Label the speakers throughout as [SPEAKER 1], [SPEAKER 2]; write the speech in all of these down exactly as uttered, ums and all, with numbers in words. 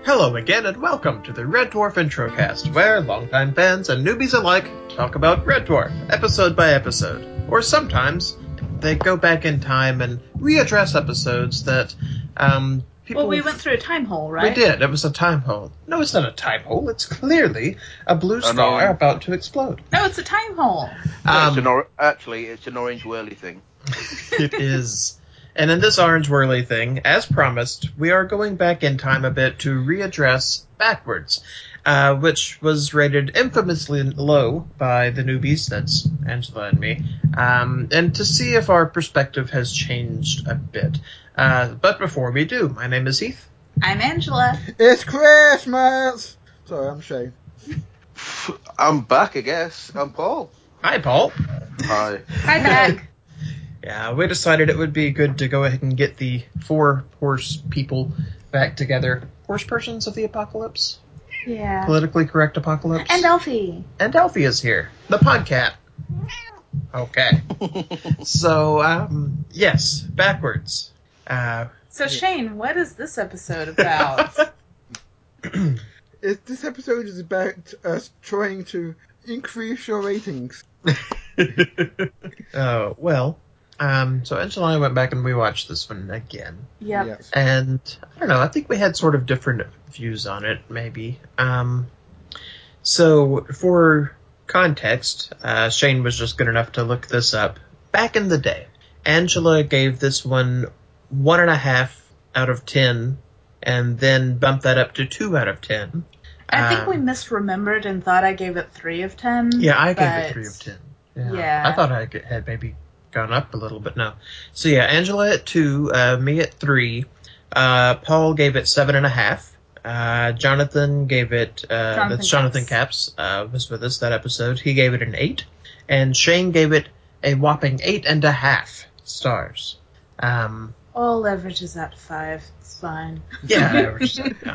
[SPEAKER 1] Hello again, and welcome to the Red Dwarf Introcast, where longtime fans and newbies alike talk about Red Dwarf, episode by episode. Or sometimes, they go back in time and readdress episodes that, um, people...
[SPEAKER 2] Well, we went through a time hole, right?
[SPEAKER 1] We did. It was a time hole. No, it's not a time hole. It's clearly a blue star about to explode.
[SPEAKER 2] No, it's a time hole.
[SPEAKER 3] No,
[SPEAKER 1] Um,
[SPEAKER 3] it's an or- actually, it's an orange whirly thing.
[SPEAKER 1] It is. And in this Orange Whirly thing, as promised, we are going back in time a bit to readdress Backwards, uh, which was rated infamously low by the newbies, that's Angela and me, um, and to see if our perspective has changed a bit. Uh, but before we do, my name is Heath.
[SPEAKER 2] I'm Angela.
[SPEAKER 4] It's Christmas! Sorry, I'm Shane.
[SPEAKER 3] I'm back, I guess. I'm Paul.
[SPEAKER 1] Hi, Paul.
[SPEAKER 3] Hi.
[SPEAKER 2] Hi, back.
[SPEAKER 1] Yeah, we decided it would be good to go ahead and get the four horse people back together. Horse persons of the apocalypse?
[SPEAKER 2] Yeah.
[SPEAKER 1] Politically correct apocalypse?
[SPEAKER 2] And Elfie.
[SPEAKER 1] And Elfie is here. The podcat. Okay. So, um, yes, Backwards. Uh,
[SPEAKER 2] So, Shane, what is this episode about?
[SPEAKER 4] It, this episode is about us trying to increase your ratings.
[SPEAKER 1] oh, well, um, so Angela and I went back and we watched this one again.
[SPEAKER 2] Yep.
[SPEAKER 4] Yes.
[SPEAKER 1] And, I don't know, I think we had sort of different views on it, maybe. Um, so, for context, uh, Shane was just good enough to look this up. Back in the day, Angela gave this one one and a half out of ten, and then bumped that up to two out of ten.
[SPEAKER 2] I think
[SPEAKER 1] Um,
[SPEAKER 2] we misremembered and thought I gave it three of ten.
[SPEAKER 1] Yeah, I gave
[SPEAKER 2] but...
[SPEAKER 1] it three of ten. Yeah.
[SPEAKER 2] Yeah.
[SPEAKER 1] I thought I could- had maybe gone up a little, but no. So yeah, Angela at two, uh, me at three, uh, Paul gave it seven and a half, uh, Jonathan gave it, uh,
[SPEAKER 2] Jonathan
[SPEAKER 1] that's Jonathan Caps, uh, was with us that episode. He gave it an eight, and Shane gave it a whopping eight and a half stars. Um,
[SPEAKER 2] All averages out to five. It's fine.
[SPEAKER 1] yeah, average, yeah.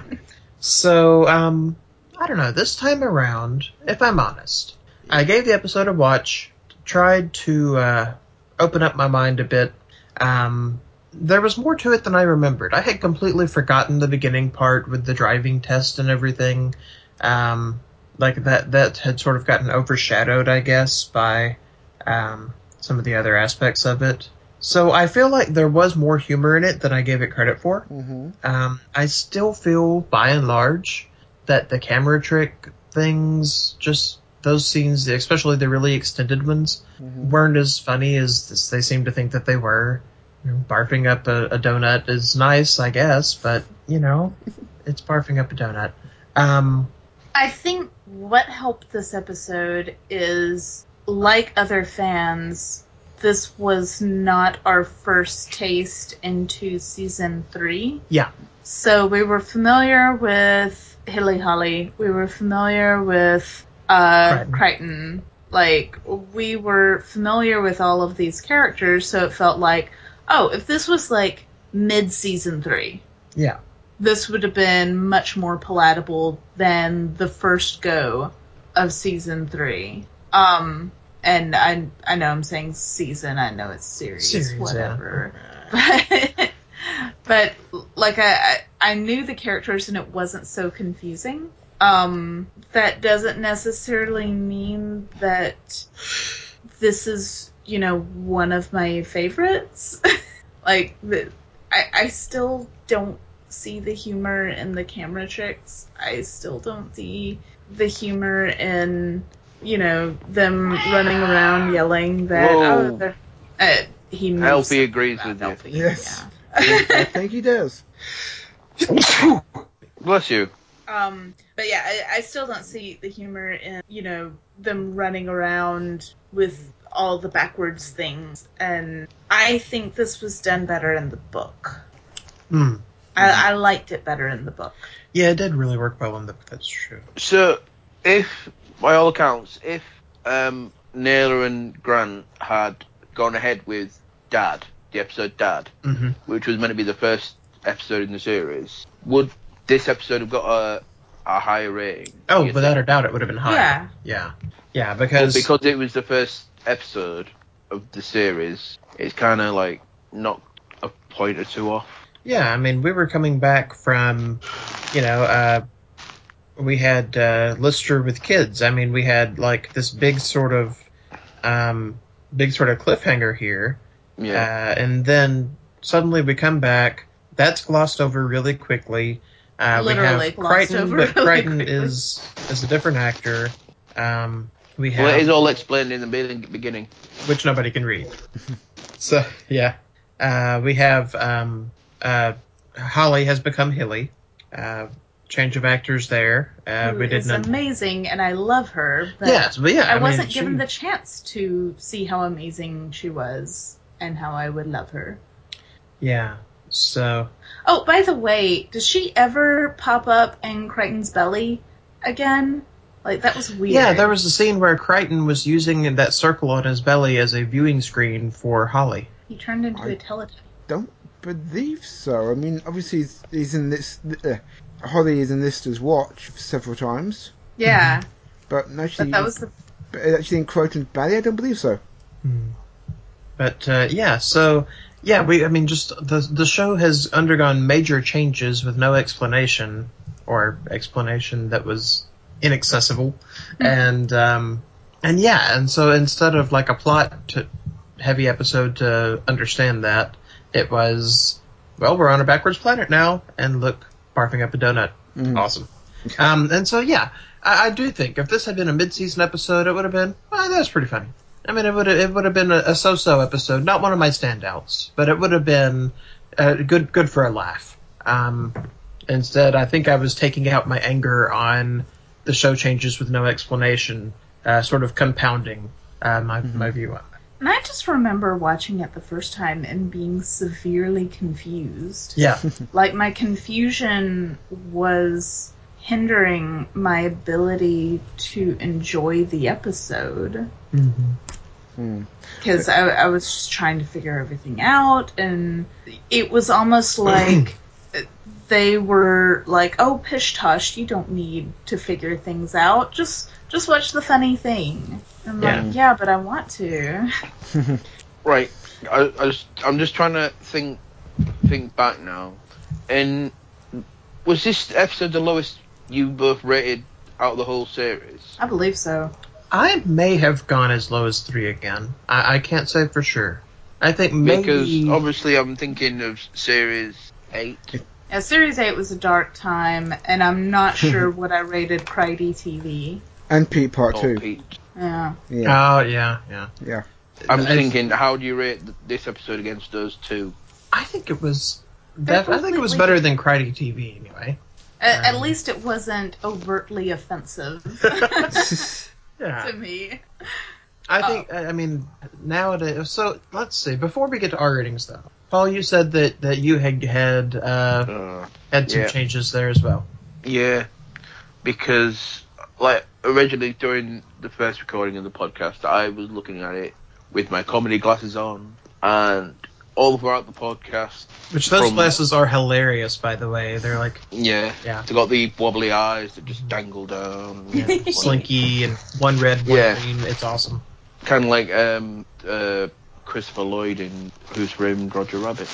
[SPEAKER 1] So, um, I don't know, this time around, if I'm honest, I gave the episode a watch, tried to uh, open up my mind a bit. Um, there was more to it than I remembered. I had completely forgotten the beginning part with the driving test and everything. Um, like that, that had sort of gotten overshadowed, I guess, by um, some of the other aspects of it. So I feel like there was more humor in it than I gave it credit for.
[SPEAKER 4] Mm-hmm.
[SPEAKER 1] Um, I still feel, by and large, that the camera trick things, just those scenes, especially the really extended ones,
[SPEAKER 4] Mm-hmm.
[SPEAKER 1] weren't as funny as this, they seem to think that they were. You know, barfing up a, a donut is nice, I guess, but, you know, it's barfing up a donut. Um,
[SPEAKER 2] I think what helped this episode is, like other fans, this was not our first taste into season three.
[SPEAKER 1] yeah.
[SPEAKER 2] So we were familiar with Hilly Holly. We were familiar with uh,
[SPEAKER 1] Crichton.
[SPEAKER 2] Crichton. Like, we were familiar with all of these characters, so it felt like, oh, if this was like mid-season three,
[SPEAKER 1] Yeah.
[SPEAKER 2] this would have been much more palatable than the first go of season three. Um, and I I know I'm saying season, I know it's series,
[SPEAKER 1] Series,
[SPEAKER 2] whatever. But, but like I, I I knew the characters and it wasn't so confusing. Um, that doesn't necessarily mean that this is, you know, one of my favorites. Like, the, I, I still don't see the humor in the camera tricks. I still don't see the humor in, you know, them running around yelling that,
[SPEAKER 3] Whoa.
[SPEAKER 2] oh, they're, uh, he knows
[SPEAKER 3] Elfie
[SPEAKER 2] something
[SPEAKER 3] agrees
[SPEAKER 2] about
[SPEAKER 3] with you.
[SPEAKER 2] Elfie,
[SPEAKER 4] Yes.
[SPEAKER 2] yeah.
[SPEAKER 4] I think he does.
[SPEAKER 3] Bless you.
[SPEAKER 2] Um, but yeah, I, I still don't see the humor in, you know, them running around with all the backwards things. And I think this was done better in the book.
[SPEAKER 1] Hmm.
[SPEAKER 2] I, I liked it better in the book.
[SPEAKER 1] Yeah, it did really work well in the book, that's true.
[SPEAKER 3] So, if, by all accounts, if um, Naylor and Grant had gone ahead with Dad, the episode Dad,
[SPEAKER 1] Mm-hmm.
[SPEAKER 3] which was meant to be the first episode in the series, would this episode have got a, a higher rating?
[SPEAKER 1] Oh,
[SPEAKER 3] do you
[SPEAKER 1] without
[SPEAKER 3] think?
[SPEAKER 1] a doubt it would have been higher.
[SPEAKER 2] Yeah.
[SPEAKER 1] Yeah. Yeah,
[SPEAKER 3] But
[SPEAKER 1] because...
[SPEAKER 3] because it was the first episode of the series, it's kind of like not a point or two off.
[SPEAKER 1] Yeah, I mean, we were coming back from, you know, uh, we had uh, Lister with kids. I mean, we had like this big sort of, um, big sort of cliffhanger here,
[SPEAKER 3] Yeah.
[SPEAKER 1] uh, and then suddenly we come back. That's glossed over really quickly. Uh,
[SPEAKER 2] Literally
[SPEAKER 1] we have
[SPEAKER 2] glossed
[SPEAKER 1] Crichton,
[SPEAKER 2] over
[SPEAKER 1] but
[SPEAKER 2] really
[SPEAKER 1] Crichton
[SPEAKER 2] quickly.
[SPEAKER 1] is is a different actor. Um, we have
[SPEAKER 3] Well, it is all explained in the be- beginning.
[SPEAKER 1] which nobody can read. So yeah, uh, we have um, uh, Holly has become Hilly. Uh, change of actors there. Uh,
[SPEAKER 2] Who
[SPEAKER 1] we
[SPEAKER 2] is
[SPEAKER 1] didn't.
[SPEAKER 2] amazing, and I love her. But
[SPEAKER 1] Yes, but yeah,
[SPEAKER 2] I,
[SPEAKER 1] I mean,
[SPEAKER 2] wasn't
[SPEAKER 1] she-
[SPEAKER 2] given the chance to see how amazing she was and how I would love her.
[SPEAKER 1] Yeah. So
[SPEAKER 2] Oh, by the way, does she ever pop up in Crichton's belly again? Like, that was weird.
[SPEAKER 1] yeah, there was a scene where Crichton was using that circle on his belly as a viewing screen for Holly.
[SPEAKER 2] He turned into
[SPEAKER 4] I-
[SPEAKER 2] a Teletubby.
[SPEAKER 4] Don't believe so. I mean, obviously he's, he's in this. Uh, Holly is in Lister's watch several times,
[SPEAKER 2] Yeah,
[SPEAKER 4] but actually,
[SPEAKER 2] but that was the...
[SPEAKER 4] but actually in Crichton's belly, I don't believe so.
[SPEAKER 1] Hmm. But uh, yeah, so yeah, we. I mean, just the the show has undergone major changes with no explanation or explanation that was inaccessible, and um, and yeah, and so instead of like a plot to heavy episode to understand that, it was well, we're on a backwards planet now, and look, barfing up a donut,
[SPEAKER 4] Mm.
[SPEAKER 1] awesome. Um, and so yeah, I, I do think if this had been a mid-season episode, it would have been well, that was pretty funny. I mean, it would it would have been a, a so-so episode, not one of my standouts, but it would have been uh, good good for a laugh. Um, instead, I think I was taking out my anger on the show changes with no explanation, uh, sort of compounding uh, my
[SPEAKER 4] Mm-hmm.
[SPEAKER 1] my view on it.
[SPEAKER 2] And I just remember watching it the first time and being severely confused.
[SPEAKER 1] Yeah,
[SPEAKER 2] Like, my confusion was hindering my ability to enjoy the episode.
[SPEAKER 1] mm-hmm.
[SPEAKER 4] Mm.
[SPEAKER 2] Because I, I was just trying to figure everything out, and it was almost like they were like, "Oh, pish tush, you don't need to figure things out. Just just watch the funny thing." I'm
[SPEAKER 1] Yeah.
[SPEAKER 2] like, "Yeah, but I want to."
[SPEAKER 3] Right. I, I just, I'm just trying to think think back now. And was this episode the lowest you both rated out of the whole series?
[SPEAKER 2] I believe so.
[SPEAKER 1] I may have gone as low as three again. I, I can't say for sure. I think maybe
[SPEAKER 3] Because obviously I'm thinking of series eight.
[SPEAKER 2] Yeah, Series eight was a dark time, and I'm not sure what I rated Crydy T V.
[SPEAKER 4] And Pete Part
[SPEAKER 3] Or
[SPEAKER 4] Two.
[SPEAKER 3] Pete.
[SPEAKER 2] Yeah.
[SPEAKER 4] Yeah,
[SPEAKER 1] Oh yeah, yeah.
[SPEAKER 4] yeah.
[SPEAKER 3] I'm
[SPEAKER 1] I-
[SPEAKER 3] thinking, how do you rate th- this episode against those two?
[SPEAKER 1] I think it was.
[SPEAKER 2] They're
[SPEAKER 1] Def- I think it was
[SPEAKER 2] completely
[SPEAKER 1] better than Crydy T V anyway.
[SPEAKER 2] At, at
[SPEAKER 1] Um,
[SPEAKER 2] least it wasn't overtly offensive
[SPEAKER 1] Yeah.
[SPEAKER 2] to me.
[SPEAKER 1] I think, I I mean, nowadays, so let's see, before we get to our ratings though, Paul, you said that, that you had had, uh,
[SPEAKER 3] Uh,
[SPEAKER 1] had some
[SPEAKER 3] yeah.
[SPEAKER 1] changes there as well.
[SPEAKER 3] Yeah, because like originally during the first recording of the podcast, I was looking at it with my comedy glasses on, and all throughout the podcast,
[SPEAKER 1] Which those
[SPEAKER 3] From-
[SPEAKER 1] glasses are hilarious, by the way. They're like,
[SPEAKER 3] yeah,
[SPEAKER 1] yeah,
[SPEAKER 3] they got the wobbly eyes that just dangle down,
[SPEAKER 1] yeah slinky and one red, one
[SPEAKER 3] Yeah.
[SPEAKER 1] green. It's awesome.
[SPEAKER 3] kind of like um, uh, Christopher Lloyd in Who's Framed Roger Rabbit.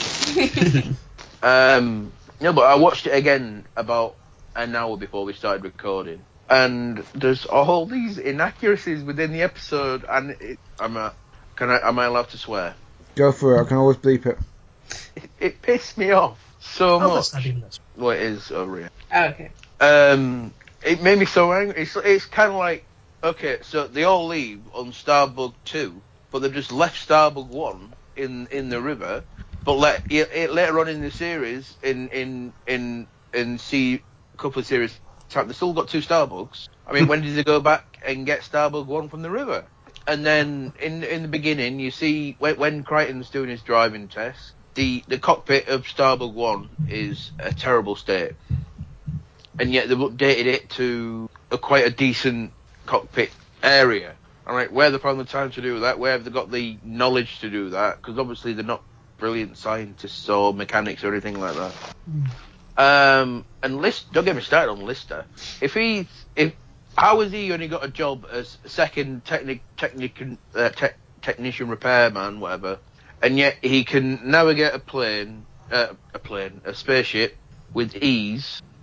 [SPEAKER 3] Um, no, but I watched it again about an hour before we started recording, and there's all these inaccuracies within the episode, and it, I'm a, can I am I allowed to swear?
[SPEAKER 4] Go for it. I can always bleep it.
[SPEAKER 3] It, it pissed me off so
[SPEAKER 1] Oh,
[SPEAKER 3] much.
[SPEAKER 1] that's not even this.
[SPEAKER 3] Well, it is over here.
[SPEAKER 2] Oh, okay.
[SPEAKER 3] Um, it made me so angry. It's it's kind of like, okay, so they all leave on Starbug two, but they've just left Starbug one in in the river. But let it, it, later on in the series, in in in in see a couple of series, time, they still got two Starbugs. I mean, when did they go back and get Starbug one from the river? And then in in the beginning, you see when, when Crichton's doing his driving test, the the cockpit of Starbug one is a terrible state, and yet they've updated it to a quite a decent cockpit area. I'm like, where have they found the time to do that? Where have they got the knowledge to do that? Because obviously they're not brilliant scientists or mechanics or anything like that. Um, and List, don't get me started on Lister. If he, if how has he only got a job as second technic, technic, uh, te- technician repairman, whatever, and yet he can navigate a plane, uh, a plane, a spaceship with ease,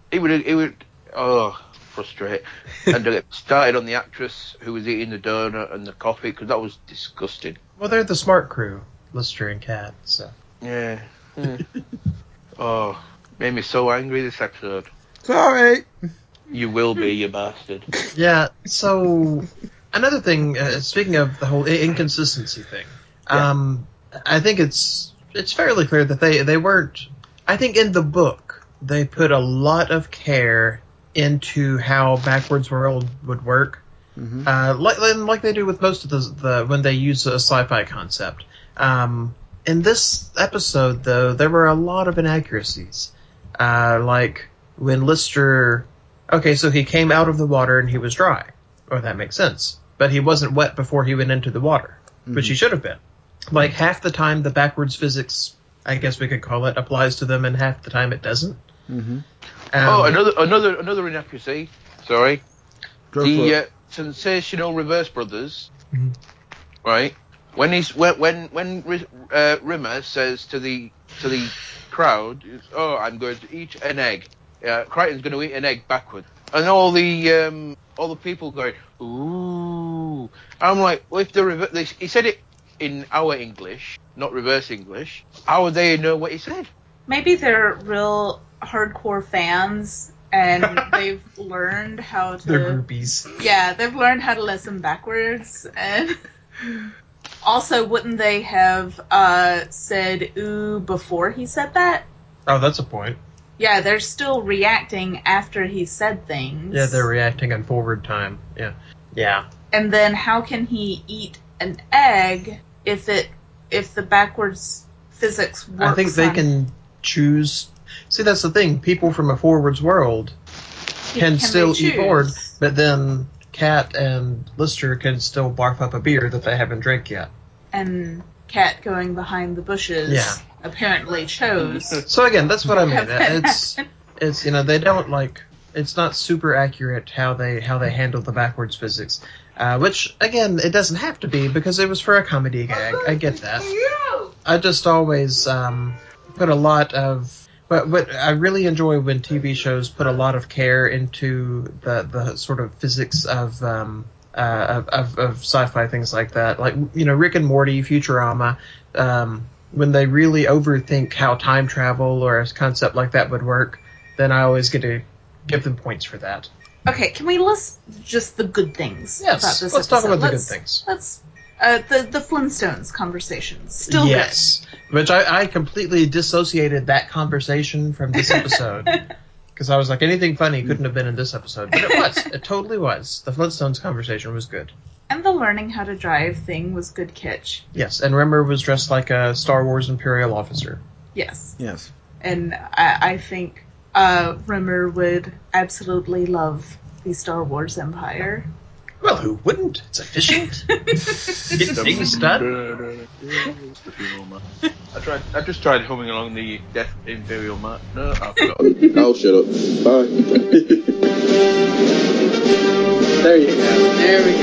[SPEAKER 3] It would. It would. Oh, frustrate. And to get started on the actress who was eating the donut and the coffee, because that was disgusting.
[SPEAKER 1] Well, they're the smart crew, Lister and Cat. So
[SPEAKER 3] Yeah. Hmm. Oh, made me so angry this episode.
[SPEAKER 4] Sorry.
[SPEAKER 3] You will be, you bastard.
[SPEAKER 1] yeah. So another thing. Uh, speaking of the whole i- inconsistency thing,
[SPEAKER 3] Yeah.
[SPEAKER 1] um, I think it's it's fairly clear that they they weren't. I think in the book they put a lot of care into how Backwards World would work.
[SPEAKER 4] Mm-hmm.
[SPEAKER 1] Uh, like like they do with most of the, the when they use a sci-fi concept. Um, in this episode, though, there were a lot of inaccuracies. Uh, like when Lister, okay, so he came out of the water and he was dry. Oh, that makes sense. But he wasn't wet before he went into the water,
[SPEAKER 4] Mm-hmm.
[SPEAKER 1] which he should have been. Like half the time, the backwards physics, I guess we could call it, applies to them, and half the time it doesn't.
[SPEAKER 4] Mm-hmm.
[SPEAKER 1] Um,
[SPEAKER 3] Oh, another another another inaccuracy. Sorry.
[SPEAKER 4] Go for
[SPEAKER 3] The
[SPEAKER 4] it.
[SPEAKER 3] uh, sensational Reverse Brothers,
[SPEAKER 1] Mhm.
[SPEAKER 3] right? When he's when when when Ri- uh, Rimmer says to the to the crowd, "Oh, I'm going to eat an egg." Uh, Crichton's going to eat an egg backwards, and all the um all the people going, "Ooh!" I'm like, well, if the rever- they, he said it in our English, not reverse English. How would they know what he said?
[SPEAKER 2] Maybe they're real hardcore fans and they've learned how to.
[SPEAKER 1] they're groupies.
[SPEAKER 2] Yeah, they've learned how to listen backwards. And also, wouldn't they have uh, said ooh before he said that?
[SPEAKER 1] Oh, that's a point.
[SPEAKER 2] Yeah, they're still reacting after he said things.
[SPEAKER 1] Yeah, they're reacting in forward time. Yeah. Yeah.
[SPEAKER 2] And then how can he eat an egg if it if the backwards physics works?
[SPEAKER 1] I think they
[SPEAKER 2] on-
[SPEAKER 1] can choose. See, that's the thing. People from a forwards world can,
[SPEAKER 2] Can
[SPEAKER 1] still
[SPEAKER 2] they
[SPEAKER 1] eat board,
[SPEAKER 2] choose?
[SPEAKER 1] but then Cat and Lister can still barf up a beer that they haven't drank yet.
[SPEAKER 2] And Cat going behind the bushes
[SPEAKER 1] Yeah.
[SPEAKER 2] apparently chose.
[SPEAKER 1] So again, that's what I mean.
[SPEAKER 2] Have that
[SPEAKER 1] It's
[SPEAKER 2] happen.
[SPEAKER 1] it's you know they don't like it's not super accurate how they how they handle the backwards physics, uh, which again it doesn't have to be because it was for a comedy gag. I get that. I just always um, put a lot of. But what I really enjoy when T V shows put a lot of care into the, the sort of physics of, um, uh, of, of of sci-fi things like that, like you know Rick and Morty, Futurama, um, when they really overthink how time travel or a concept like that would work, then I always get to give them points for that.
[SPEAKER 2] Okay, can we list just the good things
[SPEAKER 1] Yes,
[SPEAKER 2] about this
[SPEAKER 1] let's talk
[SPEAKER 2] episode?
[SPEAKER 1] about the
[SPEAKER 2] Let's-
[SPEAKER 1] good things.
[SPEAKER 2] Let's uh, the the Flintstones conversation still
[SPEAKER 1] Yes, which I, I completely dissociated that conversation from this episode. Because I was like, anything funny couldn't have been in this episode. But it was. It totally was. The Flintstones conversation was good.
[SPEAKER 2] good, and the learning how to drive thing was good kitsch.
[SPEAKER 1] Yes, and Rimmer was dressed like a Star Wars Imperial officer.
[SPEAKER 2] Yes,
[SPEAKER 4] Yes.
[SPEAKER 2] and I, I think uh, Rimmer would absolutely love the Star Wars Empire.
[SPEAKER 1] Well, who wouldn't? It's efficient. Get things done.
[SPEAKER 3] I tried. I just tried humming along the Death Imperial March. No, I forgot.
[SPEAKER 5] Oh, shut up. Bye. There you go. There we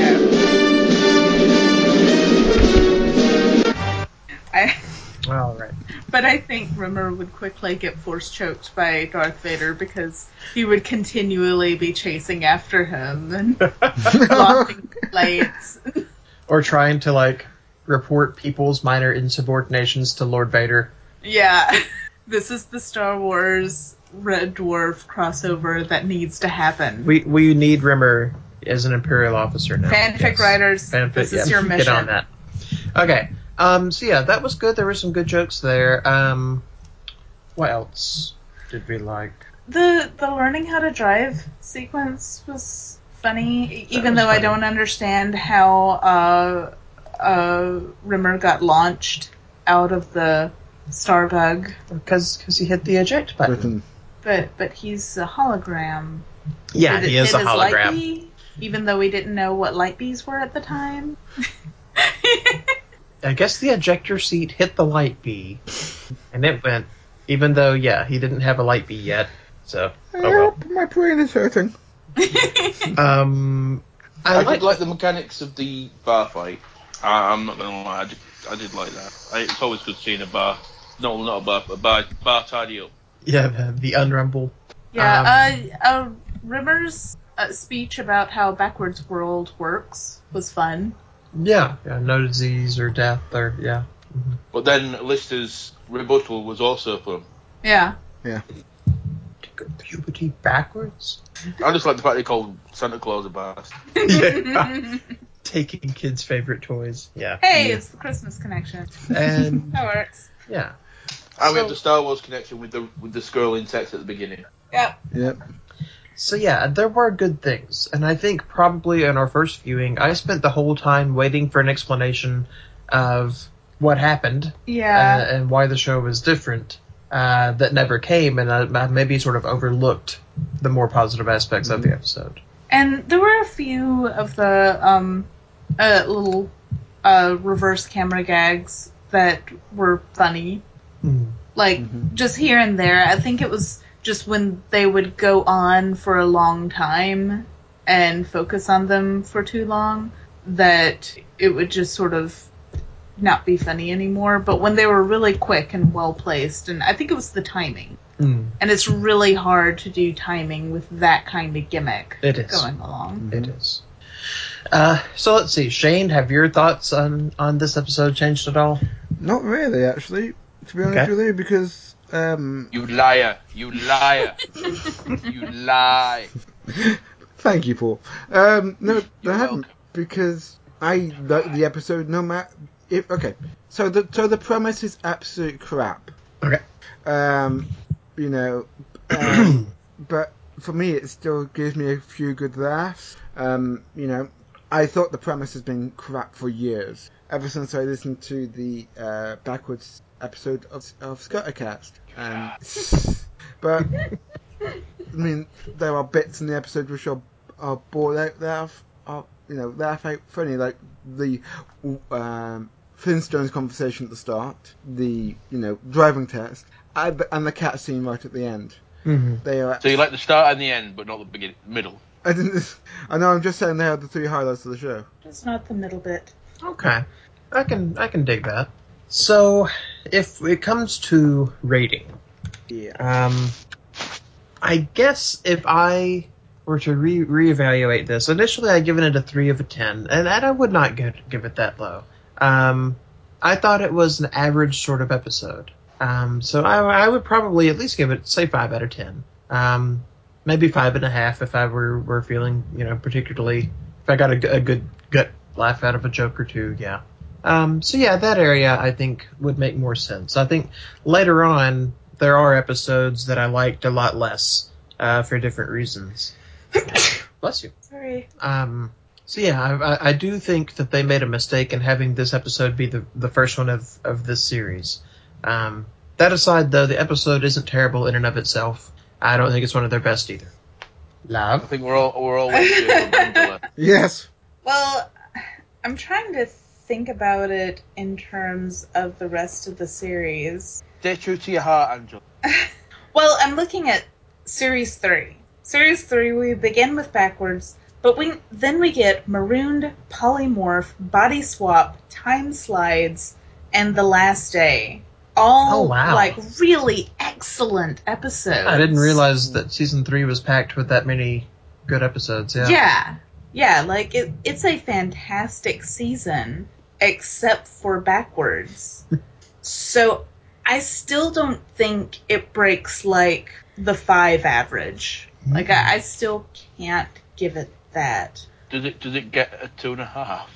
[SPEAKER 5] go.
[SPEAKER 2] I,
[SPEAKER 1] All right.
[SPEAKER 2] but I think Rimmer would quickly get force choked by Darth Vader because he would continually be chasing after him and blocking lights.
[SPEAKER 1] Or trying to, like, report people's minor insubordinations to Lord Vader.
[SPEAKER 2] Yeah, this is the Star Wars Red Dwarf crossover that needs to happen.
[SPEAKER 1] We we need Rimmer as an Imperial officer now.
[SPEAKER 2] Fanfic
[SPEAKER 1] Yes.
[SPEAKER 2] writers,
[SPEAKER 1] Fanfic,
[SPEAKER 2] this is
[SPEAKER 1] yeah,
[SPEAKER 2] your mission.
[SPEAKER 1] Get on that. Okay. Um, so yeah, that was good. There were some good jokes there. Um, what else did we like?
[SPEAKER 2] The the learning how to drive sequence was funny, even
[SPEAKER 1] was
[SPEAKER 2] though I
[SPEAKER 1] funny.
[SPEAKER 2] don't understand how uh, uh, Rimmer got launched out of the Starbug.
[SPEAKER 1] Because he hit the eject button.
[SPEAKER 4] Britain.
[SPEAKER 2] But but he's a hologram.
[SPEAKER 1] Yeah,
[SPEAKER 2] Did it
[SPEAKER 1] he is
[SPEAKER 2] hit
[SPEAKER 1] a
[SPEAKER 2] his light
[SPEAKER 1] hologram.
[SPEAKER 2] bee? Even though we didn't know what light bees were at the time.
[SPEAKER 1] I guess the ejector seat hit the light bee, and it went. Even though, yeah, he didn't have a light bee yet. So, oh well.
[SPEAKER 4] Help, my brain is hurting.
[SPEAKER 1] Um, I,
[SPEAKER 3] I,
[SPEAKER 1] like,
[SPEAKER 3] did like the mechanics of the bar fight. I, I'm not gonna lie, I did, I did like that. I, it's always good seeing a bar, no, not a bar, a bar, bar tidy up.
[SPEAKER 1] yeah the, the unrumble.
[SPEAKER 2] Yeah, uh, uh, Rimmer's uh, speech about how Backwards World works was fun.
[SPEAKER 1] Yeah, yeah, no disease or death or, yeah. Mm-hmm.
[SPEAKER 3] But then Lister's rebuttal was also fun.
[SPEAKER 2] Yeah.
[SPEAKER 4] Yeah.
[SPEAKER 1] To go puberty backwards?
[SPEAKER 3] I just like the fact they called Santa Claus a bastard.
[SPEAKER 1] Yeah. Taking kids' favorite toys. Yeah.
[SPEAKER 2] Hey,
[SPEAKER 4] Yeah.
[SPEAKER 2] it's the Christmas connection.
[SPEAKER 1] And,
[SPEAKER 2] That works.
[SPEAKER 1] yeah.
[SPEAKER 3] And we
[SPEAKER 1] So-
[SPEAKER 3] have the Star Wars connection with the with the scrolling text at the beginning.
[SPEAKER 2] Yep.
[SPEAKER 4] Yep.
[SPEAKER 1] So yeah, there were good things, and I think probably in our first viewing, I spent the whole time waiting for an explanation of what happened
[SPEAKER 2] Yeah.
[SPEAKER 1] uh, and why the show was different. Uh, that never came, and I, I maybe sort of overlooked the more positive aspects of the episode.
[SPEAKER 2] And there were a few of the um, uh, little uh, reverse camera gags that were funny.
[SPEAKER 1] Mm.
[SPEAKER 2] Like,
[SPEAKER 4] Mhm.
[SPEAKER 2] just here and there. I think it was just when they would go on for a long time and focus on them for too long that it would just sort of not be funny anymore. But when they were really quick and well placed, and I think it was the timing.
[SPEAKER 1] Mm.
[SPEAKER 2] And it's really hard to do timing with that kind of gimmick
[SPEAKER 1] It is.
[SPEAKER 2] going along.
[SPEAKER 1] It is. Uh, so let's see, Shane, have your thoughts on, on this episode changed at all?
[SPEAKER 4] Not really, actually, to be honest
[SPEAKER 1] Okay.
[SPEAKER 4] with you, because um,
[SPEAKER 3] You liar! You liar! You lie!
[SPEAKER 4] thank you, Paul. Um, no,
[SPEAKER 3] You're
[SPEAKER 4] they haven't,
[SPEAKER 3] welcome.
[SPEAKER 4] because I like the episode no matter if. Okay, so the so the premise is absolute crap.
[SPEAKER 1] Okay.
[SPEAKER 4] Um, you know, um, but for me, it still gives me a few good laughs. Um, you know, I thought the premise has been crap for years, ever since I listened to the uh, backwards episode of of Scuttercast. Um, but I mean, there are bits in the episode which are are bored out laugh, are you know laugh out funny, like the um, Flintstones conversation at the start, the you know driving test, and the, and the cat scene right at the end.
[SPEAKER 1] Mm-hmm.
[SPEAKER 4] They are.
[SPEAKER 3] So you like the start and the end, but not the beginning, middle.
[SPEAKER 4] I didn't. I know. I'm just saying they are the three highlights of the show.
[SPEAKER 2] Just not the middle bit.
[SPEAKER 1] Okay, I can I can dig that. So, if it comes to rating,
[SPEAKER 4] Yeah.
[SPEAKER 1] um, I guess if I were to re reevaluate this, initially I'd given it a three of a ten, and, and I would not give, give it that low. Um, I thought it was an average sort of episode. Um, so I, I would probably at least give it, say, five out of ten. Um, maybe five and a half if I were, were feeling, you know, particularly, if I got a, a good gut laugh out of a joke or two, yeah. Um, so yeah, that area I think would make more sense. I think later on there are episodes that I liked a lot less uh, for different reasons. Bless you.
[SPEAKER 2] Sorry.
[SPEAKER 1] Um, so yeah, I, I- I do think that they made a mistake in having this episode be the, the first one of, of this series. Um, that aside, though, the episode isn't terrible in and of itself. I don't think it's one of their best either.
[SPEAKER 3] I
[SPEAKER 1] Love?
[SPEAKER 3] think we're all we're all waiting for Angela.
[SPEAKER 4] Yes.
[SPEAKER 2] Well, I'm trying to think about it in terms of the rest of the series.
[SPEAKER 3] Stay true to your heart, Angela.
[SPEAKER 2] Well, I'm looking at Series three. Series three, we begin with Backwards, but we then we get Marooned, Polymorph, Body Swap, Time Slides, and The Last Day. All,
[SPEAKER 1] Oh, wow.
[SPEAKER 2] like, really excellent episodes.
[SPEAKER 1] I didn't realize that season three was packed with that many good episodes. Yeah.
[SPEAKER 2] Yeah. Yeah, like, it, it's a fantastic season, except for Backwards. So, I still don't think it breaks, like, the five average. Like, I, I still can't give it that.
[SPEAKER 3] Does it does it get a two and a half?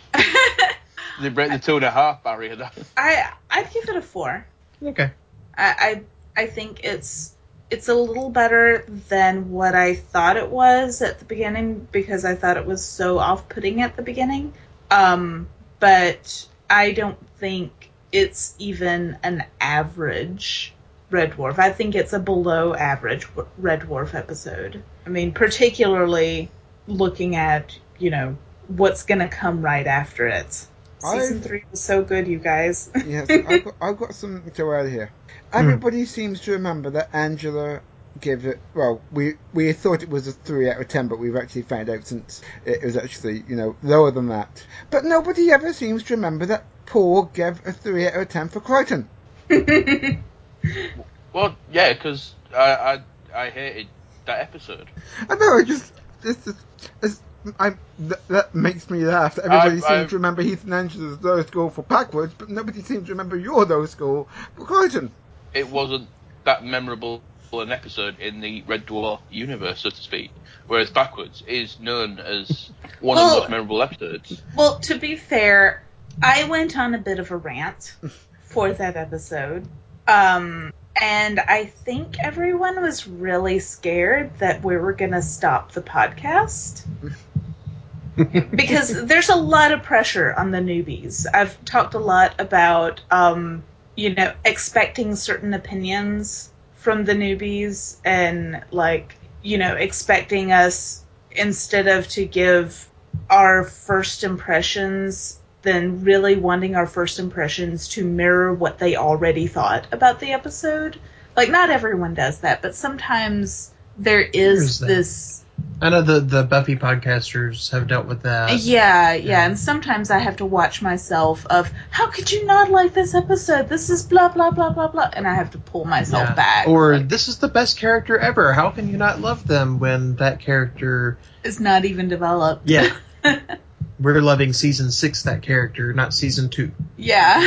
[SPEAKER 3] Does it break the two and a half barrier? Then?
[SPEAKER 2] I I'd give it a four.
[SPEAKER 1] Okay.
[SPEAKER 2] I, I I think it's it's a little better than what I thought it was at the beginning because I thought it was so off-putting at the beginning. Um, but I don't think it's even an average Red Dwarf. I think it's a below average Red Dwarf episode. I mean, particularly looking at, you know, what's going to come right after it. Season
[SPEAKER 4] I've-
[SPEAKER 2] three was so good, you guys.
[SPEAKER 4] Yes. I've got, I've got something to add here. Everybody seems to remember that Angela gave it. Well, we we thought it was a three out of ten, but we've actually found out since it was actually you know lower than that. But nobody ever seems to remember that Paul gave a three out of ten for Crichton.
[SPEAKER 3] Well, yeah, because I, I I hated that episode.
[SPEAKER 4] I know. I just it's, it's, it's I that, that makes me laugh. Everybody
[SPEAKER 3] I-
[SPEAKER 4] seems
[SPEAKER 3] I-
[SPEAKER 4] to remember Heath and Angela's low score for Backwards, but nobody seems to remember your low score for Crichton.
[SPEAKER 3] It wasn't that memorable an episode in the Red Dwarf universe, so to speak. Whereas Backwards is known as one of
[SPEAKER 2] Well-
[SPEAKER 3] the most memorable episodes.
[SPEAKER 2] Well, to be fair, I went on a bit of a rant for that episode. Um, and I think everyone was really scared that we were going to stop the podcast. Because there's a lot of pressure on the newbies. I've talked a lot about, um, you know, expecting certain opinions from the newbies and, like, you know, expecting us, instead of to give our first impressions, then really wanting our first impressions to mirror what they already thought about the episode. Like, not everyone does that, but sometimes there is
[SPEAKER 1] There's that.
[SPEAKER 2] this...
[SPEAKER 1] I know the, the Buffy podcasters have dealt with that.
[SPEAKER 2] Yeah, yeah, and sometimes I have to watch myself of, how could you not like this episode? This is blah, blah, blah, blah, blah, and I have to pull myself
[SPEAKER 1] Yeah.
[SPEAKER 2] back.
[SPEAKER 1] Or,
[SPEAKER 2] like,
[SPEAKER 1] this is the best character ever. How can you not love them when that character...
[SPEAKER 2] it's not even developed.
[SPEAKER 1] Yeah. We're loving season six, that character, not season two.
[SPEAKER 2] Yeah.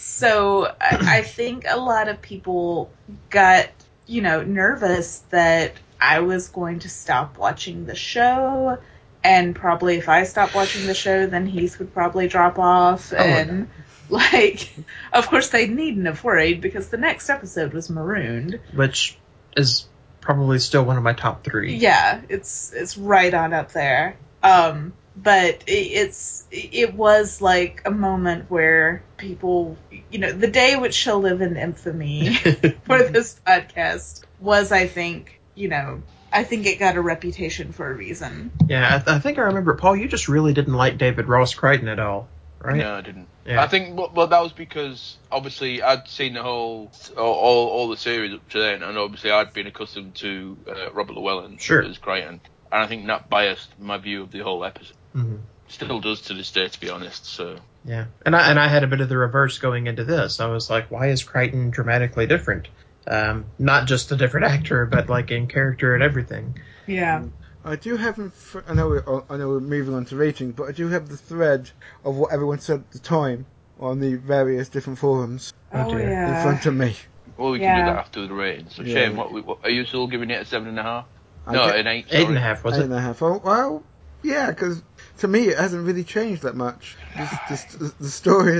[SPEAKER 2] So I, I think a lot of people got, you know, nervous that I was going to stop watching the show, and probably if I stopped watching the show, then Heath would probably drop off,
[SPEAKER 1] Oh,
[SPEAKER 2] and like, of course they needn't have worried because the next episode was Marooned.
[SPEAKER 1] Which is probably still one of my top three.
[SPEAKER 2] Yeah, it's it's right on up there. Um, but it, it's it was like a moment where people, you know, the day which shall live in infamy for this podcast was, I think, you know, I think it got a reputation for a reason.
[SPEAKER 1] Yeah, I, th- I think I remember, Paul, you just really didn't like David Ross Crichton at all, right?
[SPEAKER 3] No, I didn't.
[SPEAKER 1] Yeah.
[SPEAKER 3] I think, well, well, that was because obviously I'd seen the whole, all, all, all the series up to then, and obviously I'd been accustomed to uh, Robert Llewellyn
[SPEAKER 1] Sure.
[SPEAKER 3] as Crichton, and I think that biased my view of the whole episode.
[SPEAKER 1] Mm-hmm.
[SPEAKER 3] Still does to this day, to be honest. So
[SPEAKER 1] Yeah, and I and I had a bit of the reverse going into this. I was like, why is Crichton dramatically different? Um, not just a different actor, but like in character and everything.
[SPEAKER 2] Yeah.
[SPEAKER 4] I do have, in fr- I know, we're, I know we're moving on to ratings, but I do have the thread of what everyone said at the time on the various different forums
[SPEAKER 1] Oh,
[SPEAKER 2] Oh,
[SPEAKER 1] dear.
[SPEAKER 4] in
[SPEAKER 2] yeah.
[SPEAKER 4] front of me.
[SPEAKER 3] well, we
[SPEAKER 2] Yeah.
[SPEAKER 3] can do that after the ratings. So
[SPEAKER 4] Yeah.
[SPEAKER 3] Shane, what, we- what are you still giving it a seven and a half?
[SPEAKER 4] I
[SPEAKER 3] No,
[SPEAKER 4] get-
[SPEAKER 3] an eight.
[SPEAKER 1] Eight and a
[SPEAKER 3] sorry.
[SPEAKER 1] half, was
[SPEAKER 4] Eight
[SPEAKER 1] it?
[SPEAKER 4] and a half. Oh, well, yeah, because to me it hasn't really changed that much. This, this, the story,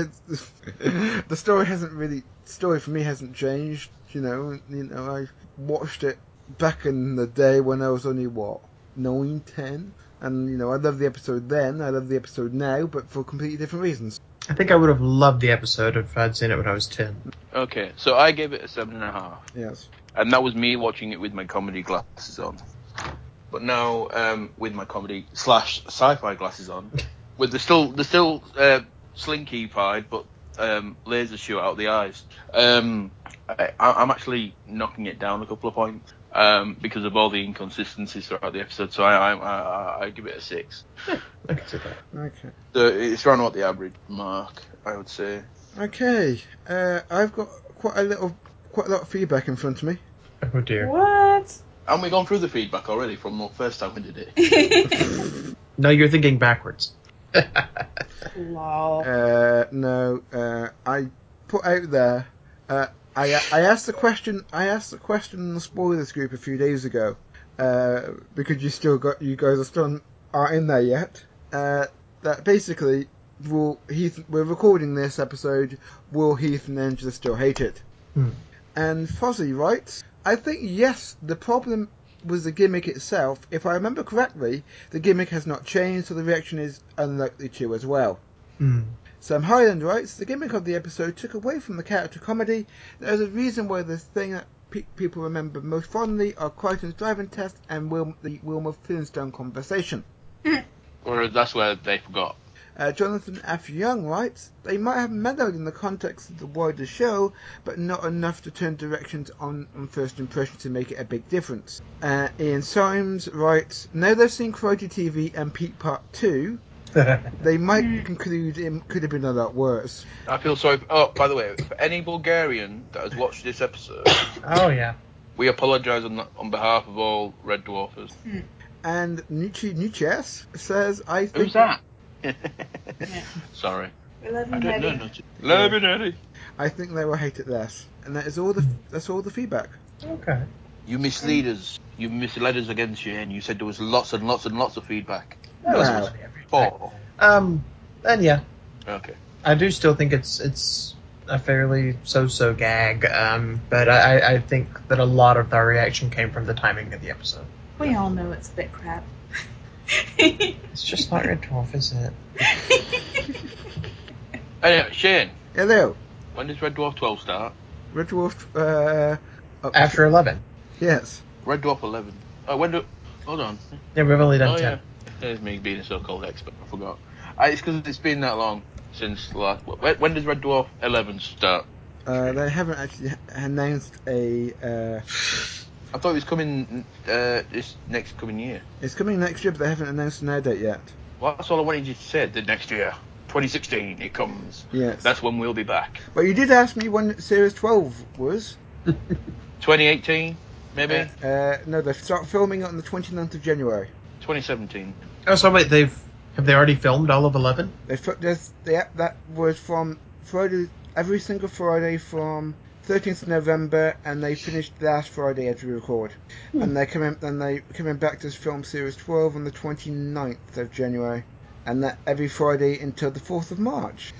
[SPEAKER 4] the story hasn't really, story for me hasn't changed. You know, you know, I watched it back in the day when I was only what nine, ten, and you know, I love the episode then. I love the episode now, but for completely different reasons.
[SPEAKER 1] I think I would have loved the episode if I'd seen it when I was ten.
[SPEAKER 3] Okay, so I gave it a seven and a half.
[SPEAKER 4] Yes.
[SPEAKER 3] And that was me watching it with my comedy glasses on. But now, um, with my comedy slash sci-fi glasses on, with the still the still uh, slinky-pied but um, laser shoot out the eyes, um, I, I'm actually knocking it down a couple of points um, because of all the inconsistencies throughout the episode. So I I, I, I give it a six.
[SPEAKER 1] I can see that.
[SPEAKER 4] Okay.
[SPEAKER 3] So it's around about the average mark, I would say.
[SPEAKER 4] Okay. Uh, I've got quite a little, quite a lot of feedback in front of me.
[SPEAKER 1] Oh dear.
[SPEAKER 2] What?
[SPEAKER 3] And we gone through the feedback already from the first time we did it.
[SPEAKER 1] No, you're thinking backwards.
[SPEAKER 2] Lol.
[SPEAKER 4] Uh, no, uh, I put out there. Uh, I I asked the question. I asked the question in the spoilers group a few days ago. Uh, because you still got you guys are still aren't in there yet. Uh, that basically, will Heath? We're recording this episode. Will Heath and Angela still hate it?
[SPEAKER 1] Hmm.
[SPEAKER 4] And Fozzie writes, I think yes. The problem was the gimmick itself. If I remember correctly, the gimmick has not changed, so the reaction is unlikely to as well.
[SPEAKER 1] Hmm.
[SPEAKER 4] Sam Hyland writes, the gimmick of the episode took away from the character comedy. There is a reason why the thing that pe- people remember most fondly are Crichton's driving test and Wil- the Wilma Flintstone conversation.
[SPEAKER 3] Whereas that's where they forgot.
[SPEAKER 4] Uh, Jonathan F. Young writes, they might have mellowed in the context of the wider show, but not enough to turn directions on, on first impression to make it a big difference. Uh, Ian Symes writes, now they've seen Karate T V and Pete Part two, they might conclude it could have been a lot worse.
[SPEAKER 3] I feel sorry. For, oh, by the way, for any Bulgarian that has watched this episode,
[SPEAKER 1] Oh yeah.
[SPEAKER 3] We apologise on on behalf of all Red Dwarfers.
[SPEAKER 2] Hmm.
[SPEAKER 4] And Nietzsche Nietzsche says, I think...
[SPEAKER 3] Who's that?
[SPEAKER 2] Yeah.
[SPEAKER 3] Sorry.
[SPEAKER 2] We love you,
[SPEAKER 3] I don't know.
[SPEAKER 2] Nettie.
[SPEAKER 3] Not Love you, Nettie.
[SPEAKER 4] I think they will hate it less. And that is all the that's all the feedback.
[SPEAKER 1] Okay.
[SPEAKER 3] You mislead us. You misled us again, Shane. You said there was lots and lots and lots of feedback.
[SPEAKER 1] That was
[SPEAKER 4] Wow.
[SPEAKER 1] really everything.
[SPEAKER 3] Four.
[SPEAKER 1] Um, and yeah,
[SPEAKER 3] Okay.
[SPEAKER 1] I do still think it's it's a fairly so-so gag. Um, but I, I think that a lot of the reaction came from the timing of the episode.
[SPEAKER 2] We all know it's a bit crap.
[SPEAKER 1] It's just not Red Dwarf, is it?
[SPEAKER 3] Anyway, Shane,
[SPEAKER 4] Hello.
[SPEAKER 3] when does Red Dwarf twelve start?
[SPEAKER 4] Red Dwarf, uh... up-
[SPEAKER 1] After eleven.
[SPEAKER 4] Yes.
[SPEAKER 3] Red Dwarf eleven. Oh, when do... Hold on.
[SPEAKER 1] Yeah, we've only done
[SPEAKER 3] Oh,
[SPEAKER 1] ten.
[SPEAKER 3] yeah. There's me being a so-called expert. I forgot. Uh, it's because it's been that long since last... When, when does Red Dwarf eleven start?
[SPEAKER 4] Uh, they haven't actually announced a, uh...
[SPEAKER 3] I thought it was coming uh, this next coming year.
[SPEAKER 4] It's coming next year, but they haven't announced an air date yet.
[SPEAKER 3] Well, that's all I wanted you to say. The next year. twenty sixteen, it comes.
[SPEAKER 4] Yes.
[SPEAKER 3] That's when we'll be back.
[SPEAKER 4] But you did ask me when Series twelve was.
[SPEAKER 3] twenty eighteen, maybe?
[SPEAKER 4] Uh, no, they start filming it on the twenty-ninth of January.
[SPEAKER 3] twenty seventeen.
[SPEAKER 1] Oh, so wait, they've have they already filmed all of eleven?
[SPEAKER 4] They fi- there's, they, that was from Friday, every single Friday from thirteenth of November, and they finished last Friday as we record. And they're coming, then they coming back to film Series twelve on the twenty-ninth of January, and that every Friday until the fourth of March.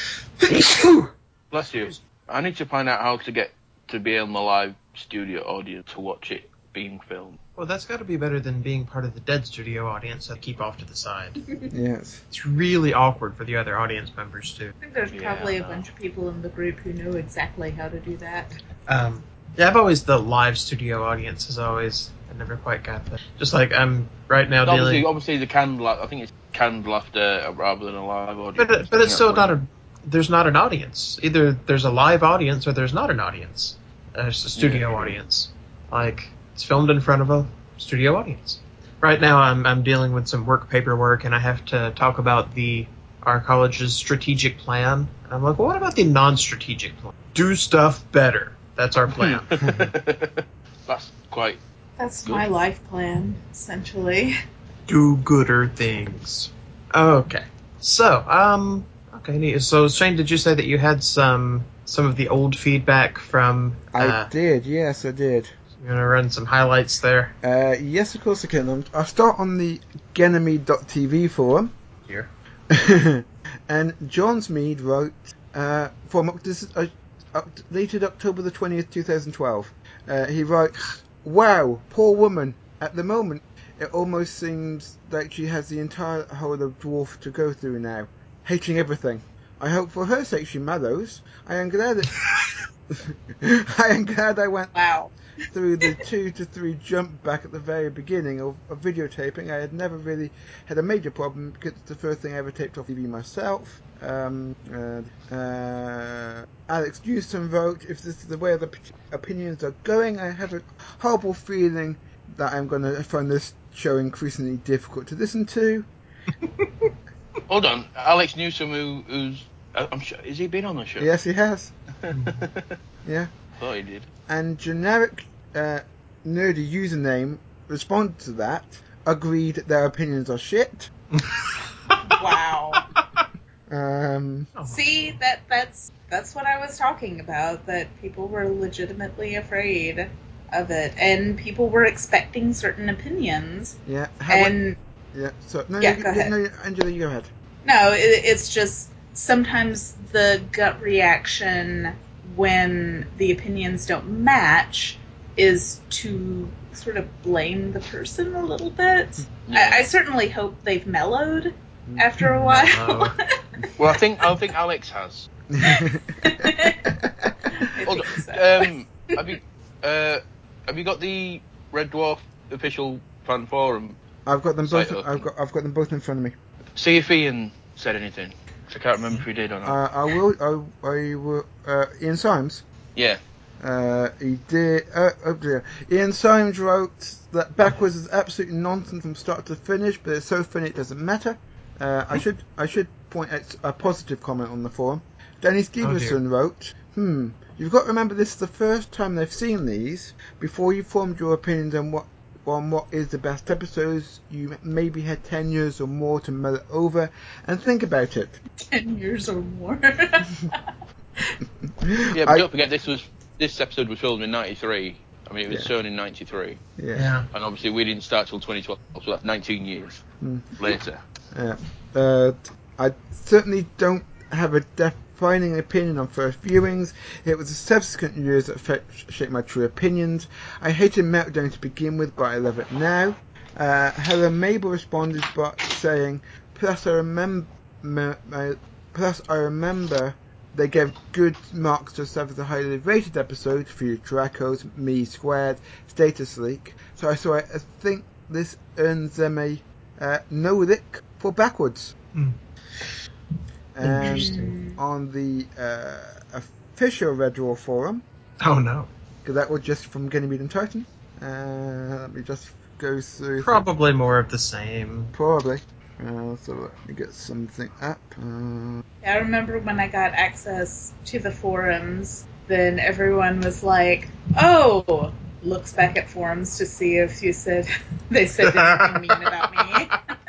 [SPEAKER 3] Bless you. I need to find out how to get to be on the live studio audience to watch it being filmed.
[SPEAKER 1] Well, that's got to be better than being part of the dead studio audience that keep off to the side.
[SPEAKER 4] Yes.
[SPEAKER 1] It's really awkward for the other audience members too.
[SPEAKER 2] I think there's
[SPEAKER 3] Yeah,
[SPEAKER 2] probably
[SPEAKER 3] I
[SPEAKER 2] a
[SPEAKER 3] know.
[SPEAKER 2] bunch of people in the group who know exactly how to do that.
[SPEAKER 1] Um, yeah, I've always the live studio audience is always I never quite got that. Just like I'm right now
[SPEAKER 3] Obviously,
[SPEAKER 1] dealing,
[SPEAKER 3] obviously the canned la- I think it's canned laughter rather than a live audience.
[SPEAKER 1] but it, but it's still not a. There's not an audience. Either there's a live audience or there's not an audience. There's a studio
[SPEAKER 3] Yeah.
[SPEAKER 1] audience. Like it's filmed in front of a studio audience. Right now, I'm I'm dealing with some work paperwork, and I have to talk about the our college's strategic plan. And I'm like, well, what about the non-strategic plan? Do stuff better. That's our plan.
[SPEAKER 3] That's quite...
[SPEAKER 2] That's
[SPEAKER 3] Good.
[SPEAKER 2] my life plan, essentially.
[SPEAKER 1] Do gooder things. Okay. So, um, okay. neat. So, Shane, did you say that you had some some of the old feedback from?
[SPEAKER 4] I
[SPEAKER 1] Uh,
[SPEAKER 4] did, yes, I did.
[SPEAKER 1] you're gonna run some highlights there.
[SPEAKER 4] Uh, yes, of course I can. Um, I'll start on the Ganymede dot T V forum.
[SPEAKER 1] Here.
[SPEAKER 4] And Johns Mead wrote, uh, from, this is, uh, dated October the twentieth, twenty twelve. Uh, he writes, wow, poor woman. At the moment, it almost seems like she has the entire whole of Dwarf to go through now, hating everything. I hope for her sake she mellows. I am glad that I am glad I went
[SPEAKER 2] Wow.
[SPEAKER 4] through the two to three jump back at the very beginning of, of videotaping. I had never really had a major problem because it's the first thing I ever taped off T V myself. Um, uh, uh, Alex Newsom wrote, if this is the way the op- opinions are going, I have a horrible feeling that I'm going to find this show increasingly difficult to listen to.
[SPEAKER 3] Hold on. Alex Newsom, who, who's... I'm sure... Has he been on the show?
[SPEAKER 4] Yes, he has. Yeah.
[SPEAKER 3] Thought he did.
[SPEAKER 4] And generic uh, nerdy username responded to that, agreed their opinions are shit.
[SPEAKER 2] Wow.
[SPEAKER 4] Um,
[SPEAKER 2] See, that that's that's what I was talking about, that people were legitimately afraid of it, and people were expecting certain opinions.
[SPEAKER 4] yeah. How about-
[SPEAKER 2] And
[SPEAKER 4] yeah. So no,
[SPEAKER 2] Yeah,
[SPEAKER 4] no,
[SPEAKER 2] go ahead.
[SPEAKER 4] no, Angela, you go ahead.
[SPEAKER 2] no, it, it's just sometimes the gut reaction when the opinions don't match is to sort of blame the person a little bit.
[SPEAKER 3] Yeah.
[SPEAKER 2] I, I certainly hope they've mellowed after a while.
[SPEAKER 1] Mellow.
[SPEAKER 3] Well, I think I think Alex has.
[SPEAKER 2] I
[SPEAKER 3] Hold
[SPEAKER 2] think so.
[SPEAKER 3] on. Um, have you uh, have you got the Red Dwarf official fan forum?
[SPEAKER 4] I've got them
[SPEAKER 3] Site
[SPEAKER 4] both.
[SPEAKER 3] open.
[SPEAKER 4] I've got. I've got them both in front of me.
[SPEAKER 3] See if Ian said anything. 'Cause I can't remember if he did or not.
[SPEAKER 4] Uh, I will. I, I will. Uh, Ian Symes.
[SPEAKER 3] Yeah.
[SPEAKER 4] Uh, he did. Uh, oh dear. Ian Symes wrote that Backwards is absolutely nonsense from start to finish, but it's so funny it doesn't matter. Uh, I should. I should point out a positive comment on the forum. Dennis Giverson wrote, Hmm. You've got to remember this is the first time they've seen these. Before you formed your opinions on what on what is the best episodes, you maybe had ten years or more to mull it over and think about it.
[SPEAKER 2] Ten years or more.
[SPEAKER 3] Yeah, but
[SPEAKER 4] I-
[SPEAKER 3] don't forget this was this episode was filmed in ninety-three. I mean, it was
[SPEAKER 4] Yeah.
[SPEAKER 3] shown in ninety-three,
[SPEAKER 4] Yeah.
[SPEAKER 1] Yeah.
[SPEAKER 3] and obviously we didn't start till twenty twelve, so that's nineteen years
[SPEAKER 4] Hmm.
[SPEAKER 3] later.
[SPEAKER 4] Yeah. Uh, I certainly don't have a defining opinion on first viewings. It was the subsequent years that fa- shaped my true opinions. I hated Meltdown to begin with, but I love it now. Uh, Helen Mabel responded by saying, plus I remember, my, plus I remember they gave good marks to some of the highly rated episodes, Future Echoes, Me Squared, Status Leak. So I so I think this earns them a uh, no lick for backwards.
[SPEAKER 1] Hmm.
[SPEAKER 4] And
[SPEAKER 1] Interesting.
[SPEAKER 4] on the uh, official Red Dwarf forum,
[SPEAKER 1] Oh no.
[SPEAKER 4] because that was just from Ganymede and Titan. Uh, let me just go through.
[SPEAKER 1] Probably more of the same.
[SPEAKER 4] Probably. Uh, so let me get something up. Uh,
[SPEAKER 2] I remember when I got access to the forums, then everyone was like, "Oh," looks back at forums to see if you said they said anything mean about me.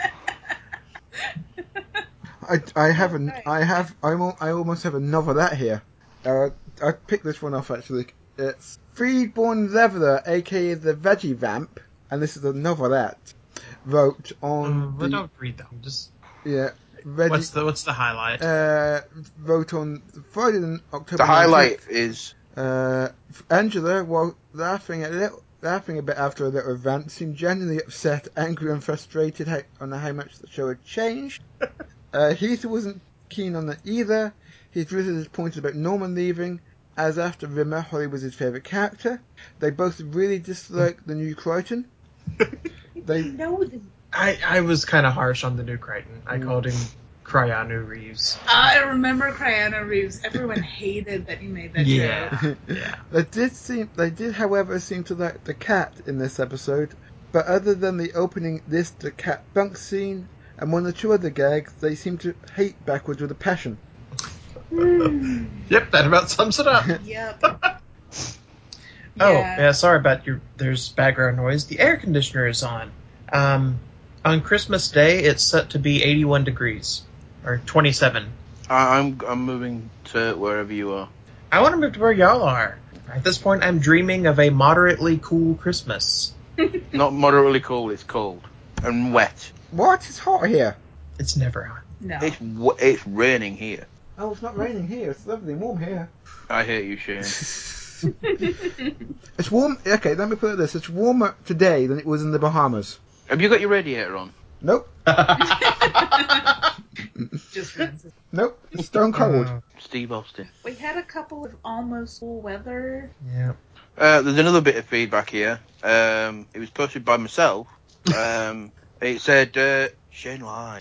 [SPEAKER 4] I, I have an, I have I'm, al- I almost have a novelette here. Uh, I picked this one off actually. It's Freeborn Leveler, aka the Veggie Vamp, and this is a novelette. Wrote on
[SPEAKER 1] Um,
[SPEAKER 4] the
[SPEAKER 1] well, don't read them. Just
[SPEAKER 4] yeah. Veggie,
[SPEAKER 1] what's the what's the highlight?
[SPEAKER 4] uh, wrote on Friday, October
[SPEAKER 3] The highlight
[SPEAKER 4] nineteenth.
[SPEAKER 3] is
[SPEAKER 4] Uh, Angela, while laughing a little, laughing a bit after a little event, seemed genuinely upset, angry, and frustrated how, on how much the show had changed. uh, Heath wasn't keen on it either. He drilted his point about Norman leaving, as after Rimmer, Holly was his favourite character. They both really disliked the new Crichton. They
[SPEAKER 2] No, the-
[SPEAKER 1] I I was kind of harsh on the new Crichton. I
[SPEAKER 4] Mm.
[SPEAKER 1] called him Cryanu Reeves.
[SPEAKER 2] I remember Cryana Reeves. Everyone hated that you made that
[SPEAKER 1] Yeah.
[SPEAKER 2] joke.
[SPEAKER 1] Yeah.
[SPEAKER 4] They did seem, they did, however, seem to like the cat in this episode. But other than the opening this the cat bunk scene and one or two other gags, they seem to hate backwards with a passion.
[SPEAKER 1] Yep, that about sums it up.
[SPEAKER 2] Yep.
[SPEAKER 1] Oh,
[SPEAKER 2] Yeah.
[SPEAKER 1] yeah, sorry about your, there's background noise. The air conditioner is on. Um, on Christmas Day, it's set to be eighty-one degrees. Or twenty-seven.
[SPEAKER 3] I, I'm I'm moving to wherever you are.
[SPEAKER 1] I want to move to where y'all are. At this point, I'm dreaming of a moderately cool Christmas.
[SPEAKER 3] Not moderately cold, it's cold and wet.
[SPEAKER 4] What? It's hot here.
[SPEAKER 1] It's never hot.
[SPEAKER 2] No.
[SPEAKER 3] It's w- it's raining here.
[SPEAKER 4] Oh, it's not raining here. It's lovely and warm here.
[SPEAKER 3] I hate you, Shane.
[SPEAKER 4] It's warm. Okay, let me put it this. It's warmer today than it was in the Bahamas.
[SPEAKER 3] Have you got your radiator on?
[SPEAKER 4] Nope.
[SPEAKER 2] Just rinses.
[SPEAKER 4] Nope. It's stone cold.
[SPEAKER 1] Uh,
[SPEAKER 3] Steve Austin.
[SPEAKER 2] We had a couple of almost cool weather.
[SPEAKER 1] yeah.
[SPEAKER 3] Uh, there's another bit of feedback here. Um, it was posted by myself. Um, it said, uh, Shane lied.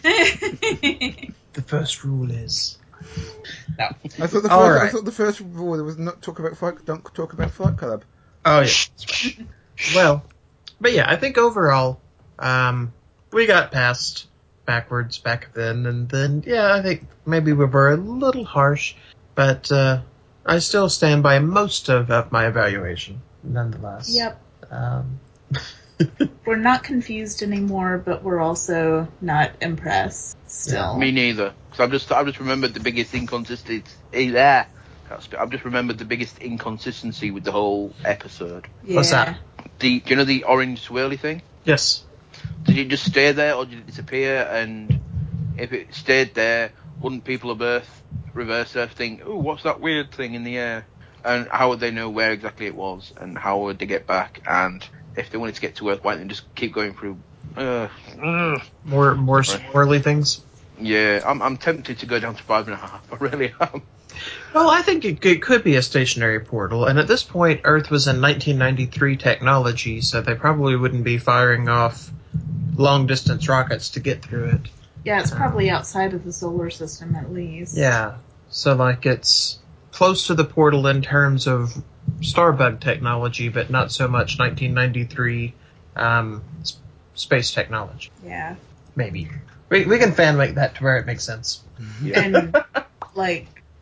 [SPEAKER 1] The first rule is...
[SPEAKER 2] No.
[SPEAKER 4] I thought the
[SPEAKER 1] All
[SPEAKER 4] first. I
[SPEAKER 1] right.
[SPEAKER 4] thought the first rule was not talk about fight. Don't talk about Fight Club.
[SPEAKER 1] Oh, yeah. That's right. Well, but yeah, I think overall, um, we got past backwards back then, and then, yeah, I think maybe we were a little harsh, but uh, I still stand by most of, of my evaluation, nonetheless.
[SPEAKER 2] Yep.
[SPEAKER 1] Um,
[SPEAKER 2] We're not confused anymore, but we're also not impressed still.
[SPEAKER 3] Me neither. Because I've just I've just remembered the biggest inconsistency. eh, There, Can't speak. I've just remembered the biggest inconsistency with the whole episode.
[SPEAKER 2] Yeah.
[SPEAKER 1] What's that?
[SPEAKER 3] The do you know the orange swirly thing?
[SPEAKER 1] yes.
[SPEAKER 3] Did it just stay there or did it disappear? And if it stayed there, wouldn't people of Earth, reverse Earth, think, "Oh, what's that weird thing in the air?" And how would they know where exactly it was? And how would they get back? And if they wanted to get to Earth, why didn't they just keep going through? Uh, uh.
[SPEAKER 1] More more
[SPEAKER 3] Sorry.
[SPEAKER 1] swirly things.
[SPEAKER 3] Yeah, I'm I'm tempted to go down to five and a half. I really am.
[SPEAKER 1] Well, I think it, it could be a stationary portal, and at this point, Earth was in nineteen ninety-three technology, so they probably wouldn't be firing off long-distance rockets to get through it.
[SPEAKER 2] Yeah, it's probably outside of the solar system at least.
[SPEAKER 1] Yeah, so like it's close to the portal in terms of Starbug technology, but not so much nineteen ninety-three um, s- space technology.
[SPEAKER 2] Yeah.
[SPEAKER 1] Maybe we we can fan make that to where it makes sense.
[SPEAKER 3] Yeah.
[SPEAKER 2] And, like,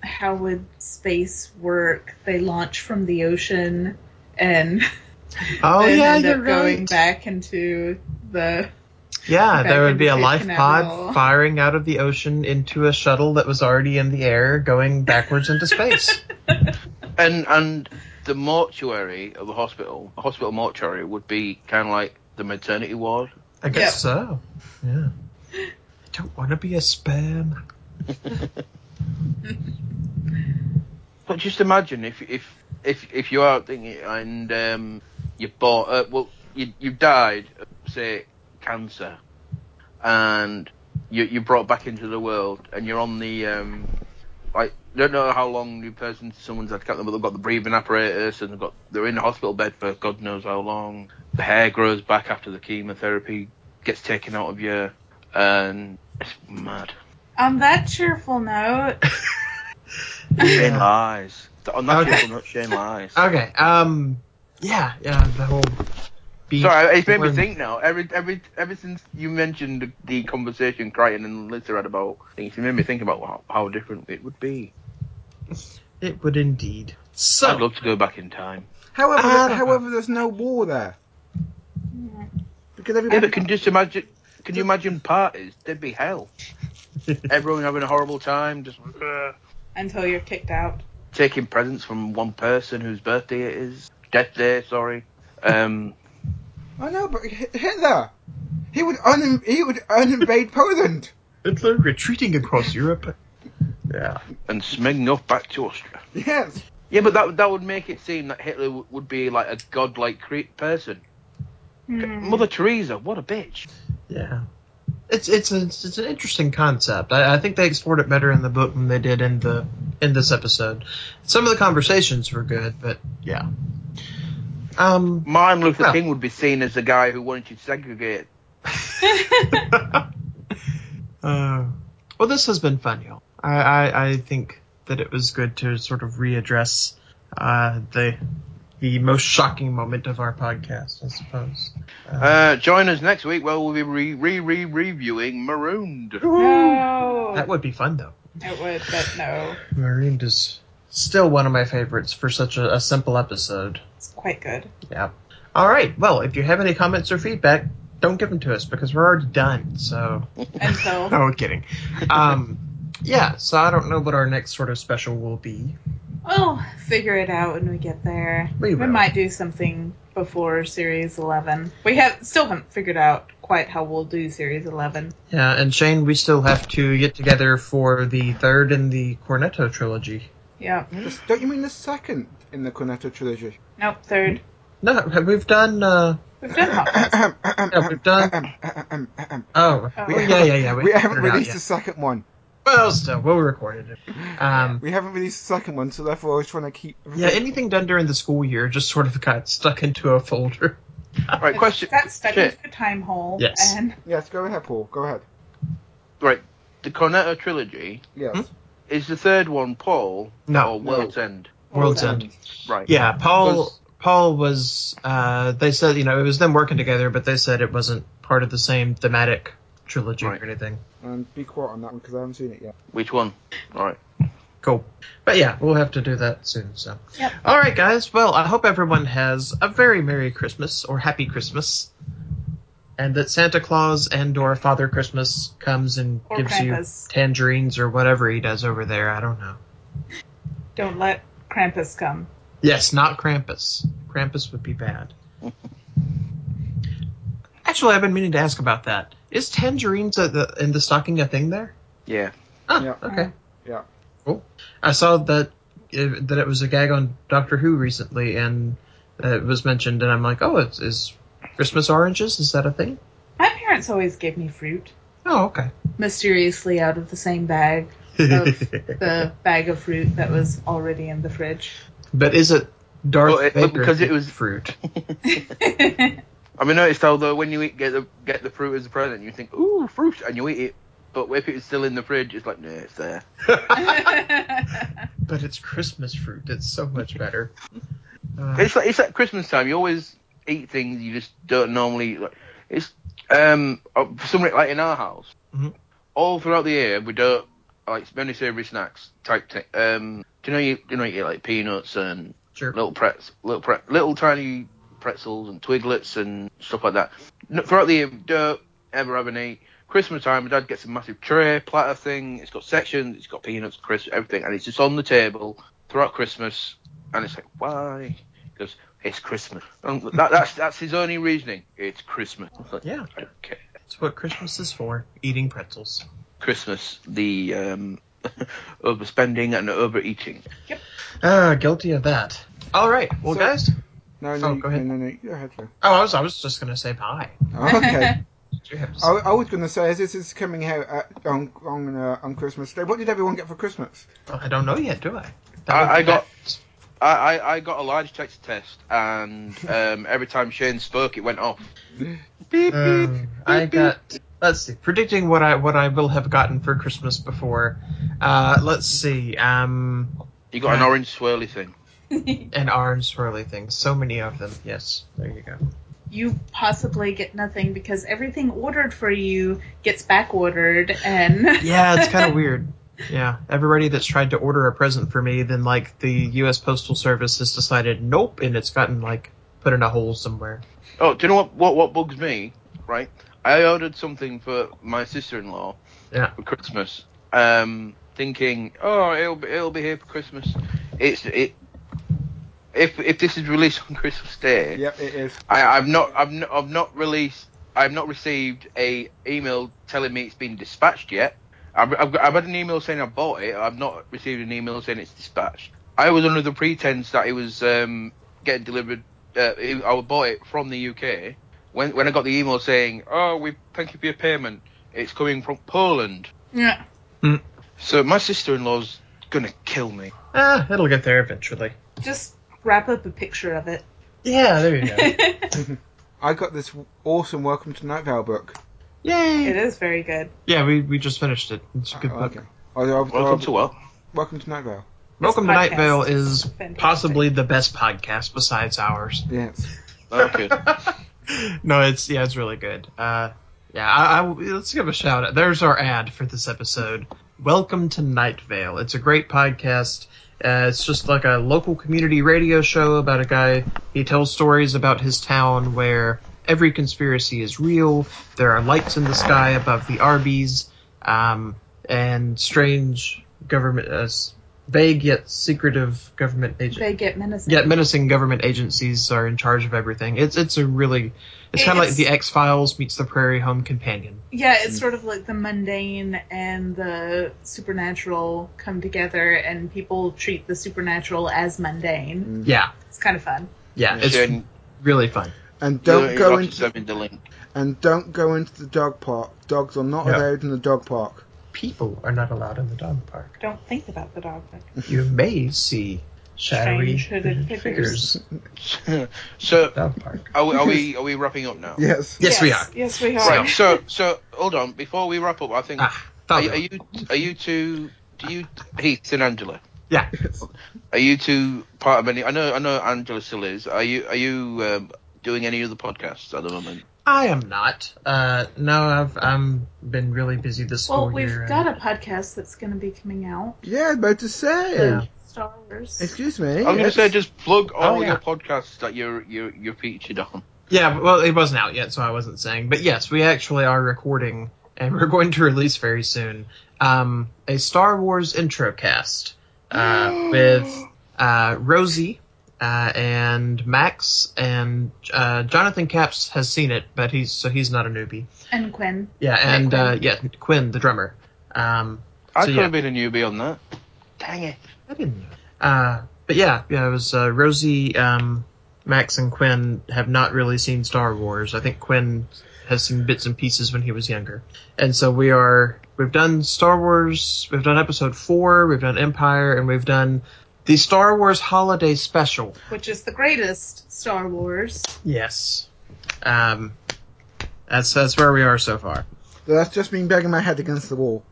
[SPEAKER 2] how would space work? They launch from the ocean and
[SPEAKER 1] Oh
[SPEAKER 2] then
[SPEAKER 1] yeah,
[SPEAKER 2] end
[SPEAKER 1] you're
[SPEAKER 2] up going
[SPEAKER 1] right.
[SPEAKER 2] back into the
[SPEAKER 1] Yeah,
[SPEAKER 2] back
[SPEAKER 1] there would be a
[SPEAKER 2] into
[SPEAKER 1] life
[SPEAKER 2] Cape
[SPEAKER 1] pod
[SPEAKER 2] Canaveral.
[SPEAKER 1] firing out of the ocean into a shuttle that was already in the air, going backwards into space.
[SPEAKER 3] And and the mortuary of the hospital, the hospital mortuary, would be kind of like the maternity ward.
[SPEAKER 1] I guess
[SPEAKER 2] Yep.
[SPEAKER 1] so. Yeah. I don't want to be a sperm.
[SPEAKER 3] But just imagine if if if if you are thinking and um, you bought uh, well you you died of, say, cancer, and you you brought back into the world, and you're on the um like don't know how long the person someone's had cancer, but they've got the breathing apparatus and they've got they're in the hospital bed for God knows how long. The hair grows back after the chemotherapy gets taken out of you, and it's mad.
[SPEAKER 2] On that cheerful note,
[SPEAKER 3] Shane
[SPEAKER 1] Yeah.
[SPEAKER 3] lies. On that
[SPEAKER 1] Okay.
[SPEAKER 3] cheerful note, Shane lies.
[SPEAKER 1] Okay. Um. Yeah. Yeah. The whole. Beach
[SPEAKER 3] Sorry, it's made me
[SPEAKER 1] porn-
[SPEAKER 3] think now. Every every ever since you mentioned the, the conversation Crichton and Lisa had about things, it made me think about how, how different it would be.
[SPEAKER 1] It would indeed. So.
[SPEAKER 3] I'd love to go back in time.
[SPEAKER 4] However,
[SPEAKER 1] I don't know.
[SPEAKER 4] however, there's no war there because
[SPEAKER 3] Yeah,
[SPEAKER 4] everybody.
[SPEAKER 3] but can you just imagine? Can you imagine parties? There'd be hell. Everyone having a horrible time, just uh,
[SPEAKER 2] until you're kicked out.
[SPEAKER 3] taking presents from one person whose birthday it is, death day. Sorry. Um,
[SPEAKER 4] I know, but Hi- Hitler, he would un- he would uninvade Poland.
[SPEAKER 1] Hitler retreating across Europe. Yeah.
[SPEAKER 3] and Smirnov back to Austria.
[SPEAKER 4] Yes.
[SPEAKER 3] Yeah, but that that would make it seem that Hitler w- would be like a godlike cre- person.
[SPEAKER 2] Hmm.
[SPEAKER 3] Mother Teresa, what a bitch.
[SPEAKER 1] Yeah. It's it's a, it's an interesting concept. I, I think they explored it better in the book than they did in the in this episode. Some of the conversations were good, but yeah. Um.
[SPEAKER 3] Martin Luther
[SPEAKER 1] Well.
[SPEAKER 3] King would be seen as the guy who wanted to segregate.
[SPEAKER 1] uh, well, this has been fun, y'all. I, I I think that it was good to sort of readdress uh, the the most shocking moment of our podcast, I suppose. Uh,
[SPEAKER 3] Uh, join us next week where we'll be re re re reviewing Marooned.
[SPEAKER 2] No.
[SPEAKER 1] that would be fun, though.
[SPEAKER 2] It would, but no.
[SPEAKER 1] Marooned is still one of my favorites for such a, a simple episode.
[SPEAKER 2] It's quite good.
[SPEAKER 1] Yeah. All right. Well, if you have any comments or feedback, don't give them to us because we're already done. So.
[SPEAKER 2] Until
[SPEAKER 1] No, kidding. Um, yeah. So I don't know what our next sort of special will be.
[SPEAKER 2] we'll figure it out when we get there.
[SPEAKER 1] We will.
[SPEAKER 2] might do something before Series eleven. We have still haven't figured out quite how we'll do Series eleven.
[SPEAKER 1] Yeah, and Shane, we still have to get together for the third in the Cornetto trilogy.
[SPEAKER 2] Yeah.
[SPEAKER 4] The- Don't you mean the second in the Cornetto trilogy?
[SPEAKER 2] Nope, third.
[SPEAKER 1] No, we've done. Uh,
[SPEAKER 2] We've done Hot Fuzz.
[SPEAKER 1] yeah, we've done.
[SPEAKER 4] We
[SPEAKER 1] Oh,
[SPEAKER 2] Oh.
[SPEAKER 1] oh, yeah, yeah, yeah.
[SPEAKER 4] We haven't
[SPEAKER 1] figured it out
[SPEAKER 4] released
[SPEAKER 1] yet.
[SPEAKER 4] the second one.
[SPEAKER 1] Well, still, we'll record it. Um,
[SPEAKER 4] We haven't released the second one, so therefore I was trying to keep.
[SPEAKER 1] yeah, anything done during the school year just sort of got stuck into a folder.
[SPEAKER 3] Right,
[SPEAKER 2] It
[SPEAKER 3] question.
[SPEAKER 2] got stuck
[SPEAKER 3] Shit.
[SPEAKER 2] into a time hole.
[SPEAKER 1] Yes.
[SPEAKER 2] And
[SPEAKER 4] Yes, go ahead, Paul. Go ahead.
[SPEAKER 3] Right, the Cornetto trilogy,
[SPEAKER 4] Yes.
[SPEAKER 1] Hmm?
[SPEAKER 3] is the third one Paul
[SPEAKER 1] No.
[SPEAKER 3] or World's End?
[SPEAKER 1] World's
[SPEAKER 2] World's
[SPEAKER 1] End.
[SPEAKER 3] Right.
[SPEAKER 1] Yeah, Paul.
[SPEAKER 3] Because-
[SPEAKER 1] Paul was. Uh, they said, you know, it was them working together, but they said it wasn't part of the same thematic trilogy
[SPEAKER 3] Right.
[SPEAKER 1] or anything.
[SPEAKER 4] And be quiet on that one because I haven't seen it yet.
[SPEAKER 3] Which one? Right.
[SPEAKER 1] Cool. But yeah, we'll have to do that soon. So.
[SPEAKER 2] Yep.
[SPEAKER 1] All right, guys. Well, I hope everyone has a very Merry Christmas or Happy Christmas, and that Santa Claus and or Father Christmas comes and
[SPEAKER 2] Or
[SPEAKER 1] gives
[SPEAKER 2] Krampus.
[SPEAKER 1] you tangerines or whatever he does over there. I don't know.
[SPEAKER 2] don't let Krampus come.
[SPEAKER 1] Yes, not Krampus. Krampus would be bad. Actually, I've been meaning to ask about that. Is tangerines at the, in the stocking a thing there?
[SPEAKER 3] Yeah.
[SPEAKER 1] Oh,
[SPEAKER 4] Yeah.
[SPEAKER 1] okay.
[SPEAKER 4] Yeah.
[SPEAKER 1] Cool. I saw that it, that it was a gag on Doctor Who recently, and uh, it was mentioned, and I'm like, oh, it's is Christmas oranges? Is that a thing?
[SPEAKER 2] My parents always gave me fruit.
[SPEAKER 1] Oh, okay.
[SPEAKER 2] Mysteriously out of the same bag. Of the bag of fruit that was already in the fridge.
[SPEAKER 1] But is it Darth
[SPEAKER 3] Well, it-
[SPEAKER 1] Vader
[SPEAKER 3] because it was-
[SPEAKER 1] fruit?
[SPEAKER 3] Have you noticed how though when you eat, get the get the fruit as a present, you think, ooh, fruit, and you eat it. But if it's still in the fridge, it's like, no, it's there.
[SPEAKER 1] But it's Christmas fruit. It's so much better. Uh,
[SPEAKER 3] It's like it's at Christmas time. You always eat things you just don't normally. Like, it's um uh, for some reason, like in our house,
[SPEAKER 1] Mhm.
[SPEAKER 3] all throughout the year we don't like many savoury snacks type thing. Um, do you know you, do you know you get like peanuts and
[SPEAKER 1] Sure.
[SPEAKER 3] little pretz, little pre, little tiny pretzels and twiglets and stuff like that. No, throughout the year, don't ever have any. Christmas time, my dad gets a massive tray, platter thing. It's got sections, it's got peanuts, crisps, everything, and it's just on the table throughout Christmas. And it's like, why? Because it's Christmas. And that, that's that's his only reasoning. It's Christmas. Like,
[SPEAKER 1] Yeah.
[SPEAKER 3] okay.
[SPEAKER 1] That's what Christmas is for. Eating pretzels.
[SPEAKER 3] Christmas, the um, overspending and overeating.
[SPEAKER 1] Ah, guilty of that. All right. Well,
[SPEAKER 4] So-
[SPEAKER 1] guys.
[SPEAKER 4] No, no,
[SPEAKER 1] Oh,
[SPEAKER 4] you-
[SPEAKER 1] go ahead.
[SPEAKER 4] no, no, no. Go ahead, Phil.
[SPEAKER 1] Oh, I was I was just gonna say bye.
[SPEAKER 4] Okay.
[SPEAKER 1] What you have to say?
[SPEAKER 4] I, I was going to say, as this is coming out at, on on, uh, on Christmas Day, what did everyone get for Christmas?
[SPEAKER 1] Well, I don't know yet, do I?
[SPEAKER 3] I, I got I, I, I got a lie detector test, and um, every time Shane spoke, it went off. Beep, beep,
[SPEAKER 1] Um, I got. Let's see. Predicting what I what I will have gotten for Christmas before. Uh, let's see. Um,
[SPEAKER 3] You got an
[SPEAKER 1] uh,
[SPEAKER 3] orange swirly thing.
[SPEAKER 1] an orange swirly thing. So many of them. Yes. There you go.
[SPEAKER 2] You possibly get nothing because everything ordered for you gets back ordered, and
[SPEAKER 1] Yeah, it's kind of weird. Yeah, everybody that's tried to order a present for me, then like the U S Postal Service has decided nope, and it's gotten like put in a hole somewhere.
[SPEAKER 3] Oh, do you know what, what, what bugs me, right? I ordered something for my sister-in-law
[SPEAKER 1] Yeah.
[SPEAKER 3] for Christmas, um, thinking, oh, it'll be, it'll be here for Christmas. It's it. If if this is released on Christmas Day,
[SPEAKER 4] Yep, it is.
[SPEAKER 3] I, I've not I've not, I've not released I've not received a email telling me it's been dispatched yet. I've, I've, got, I've had an email saying I bought it. I've not received an email saying it's dispatched. I was under the pretense that it was um, getting delivered. Uh, it, I bought it from the U K. When when I got the email saying, "Oh, we thank you for your payment. It's coming from Poland."
[SPEAKER 2] yeah.
[SPEAKER 3] So my sister-in-law's gonna kill me.
[SPEAKER 1] Ah, it'll get there eventually.
[SPEAKER 2] Just wrap up a picture of it.
[SPEAKER 1] Yeah, there you go.
[SPEAKER 4] I got this awesome Welcome to Night Vale book.
[SPEAKER 1] Yay!
[SPEAKER 2] It is very good.
[SPEAKER 1] Yeah, we we just finished it. It's a good
[SPEAKER 4] Oh,
[SPEAKER 1] book.
[SPEAKER 4] okay. Oh, oh,
[SPEAKER 3] Welcome
[SPEAKER 4] oh,
[SPEAKER 3] to what?
[SPEAKER 4] Welcome to Night Vale.
[SPEAKER 1] Welcome to
[SPEAKER 2] This
[SPEAKER 1] Night Vale
[SPEAKER 2] podcast
[SPEAKER 1] is
[SPEAKER 2] fantastic.
[SPEAKER 1] possibly the best podcast besides ours.
[SPEAKER 4] Yes.
[SPEAKER 3] Okay.
[SPEAKER 1] No, it's yeah, it's really good. Uh, yeah, I, I, let's give a shout out. There's our ad for this episode. Welcome to Night Vale. It's a great podcast. Uh, it's just like a local community radio show about a guy. He tells stories about his town where every conspiracy is real. There are lights in the sky above the Arby's, um, and strange government, uh, vague yet secretive government agents.
[SPEAKER 2] They get menacing.
[SPEAKER 1] Yet menacing government agencies are in charge of everything. It's it's a really it's kind of like
[SPEAKER 2] It's-
[SPEAKER 1] the X-Files meets the Prairie Home Companion.
[SPEAKER 2] Yeah, it's sort of like the mundane and the supernatural come together, and people treat the supernatural as mundane.
[SPEAKER 1] Yeah,
[SPEAKER 2] It's kind of fun.
[SPEAKER 1] yeah, it's
[SPEAKER 3] Shane,
[SPEAKER 1] really fun.
[SPEAKER 4] And
[SPEAKER 3] you'll,
[SPEAKER 4] don't
[SPEAKER 3] you'll
[SPEAKER 4] go
[SPEAKER 3] have to
[SPEAKER 4] into
[SPEAKER 3] send me the link.
[SPEAKER 4] and don't go into the dog park. Dogs are not
[SPEAKER 1] No.
[SPEAKER 4] allowed in the dog park.
[SPEAKER 1] People are not allowed in the dog park.
[SPEAKER 2] Don't think about the dog.
[SPEAKER 1] You may see shadowy
[SPEAKER 2] Strange hooded
[SPEAKER 1] figures.
[SPEAKER 2] figures.
[SPEAKER 3] So
[SPEAKER 1] Dog park.
[SPEAKER 3] are we, are we are we wrapping up now?
[SPEAKER 4] Yes.
[SPEAKER 1] Yes, we are.
[SPEAKER 2] Yes, we are.
[SPEAKER 3] Right. So so hold on. Before we wrap up, I think
[SPEAKER 1] Ah,
[SPEAKER 3] are,
[SPEAKER 1] thought
[SPEAKER 3] are
[SPEAKER 1] we
[SPEAKER 3] you are you two do you Heath and Angela?
[SPEAKER 1] Yeah.
[SPEAKER 3] Are you two part of any? I know I know Angela still is. Are you are you um, doing any other podcasts at the moment?
[SPEAKER 1] I am not. Uh, no, I've I'm been really busy this
[SPEAKER 2] Well,
[SPEAKER 1] school
[SPEAKER 2] we've
[SPEAKER 1] year.
[SPEAKER 2] got a podcast that's going to be coming out.
[SPEAKER 4] Yeah, about to say.
[SPEAKER 1] Yeah.
[SPEAKER 2] Star Wars.
[SPEAKER 4] Excuse me.
[SPEAKER 3] I was going to
[SPEAKER 4] yes.
[SPEAKER 3] say just plug all
[SPEAKER 1] Oh, yeah.
[SPEAKER 3] your podcasts that you're you're you're featured on.
[SPEAKER 1] Yeah, well, it wasn't out yet, so I wasn't saying. But yes, we actually are recording, and we're going to release very soon, um, a Star Wars intro cast uh, with uh, Rosie uh, and Max, and uh, Jonathan Capps has seen it, but he's so he's not a newbie.
[SPEAKER 2] And Quinn.
[SPEAKER 1] Yeah, and
[SPEAKER 2] Quinn.
[SPEAKER 1] uh, yeah, Quinn, the drummer. Um,
[SPEAKER 3] I
[SPEAKER 1] so,
[SPEAKER 3] could
[SPEAKER 1] yeah.
[SPEAKER 3] have been a newbie on that. Dang it.
[SPEAKER 1] I didn't know. Uh, but yeah, yeah, it was uh, Rosie, um, Max, and Quinn have not really seen Star Wars. I think Quinn has seen bits and pieces when he was younger, and so we are. We've done Star Wars. We've done Episode Four. We've done Empire, and we've done the Star Wars Holiday Special.
[SPEAKER 2] Which is the greatest Star Wars.
[SPEAKER 1] Yes, um, that's that's where we are so far.
[SPEAKER 4] That's just me banging my head against the wall.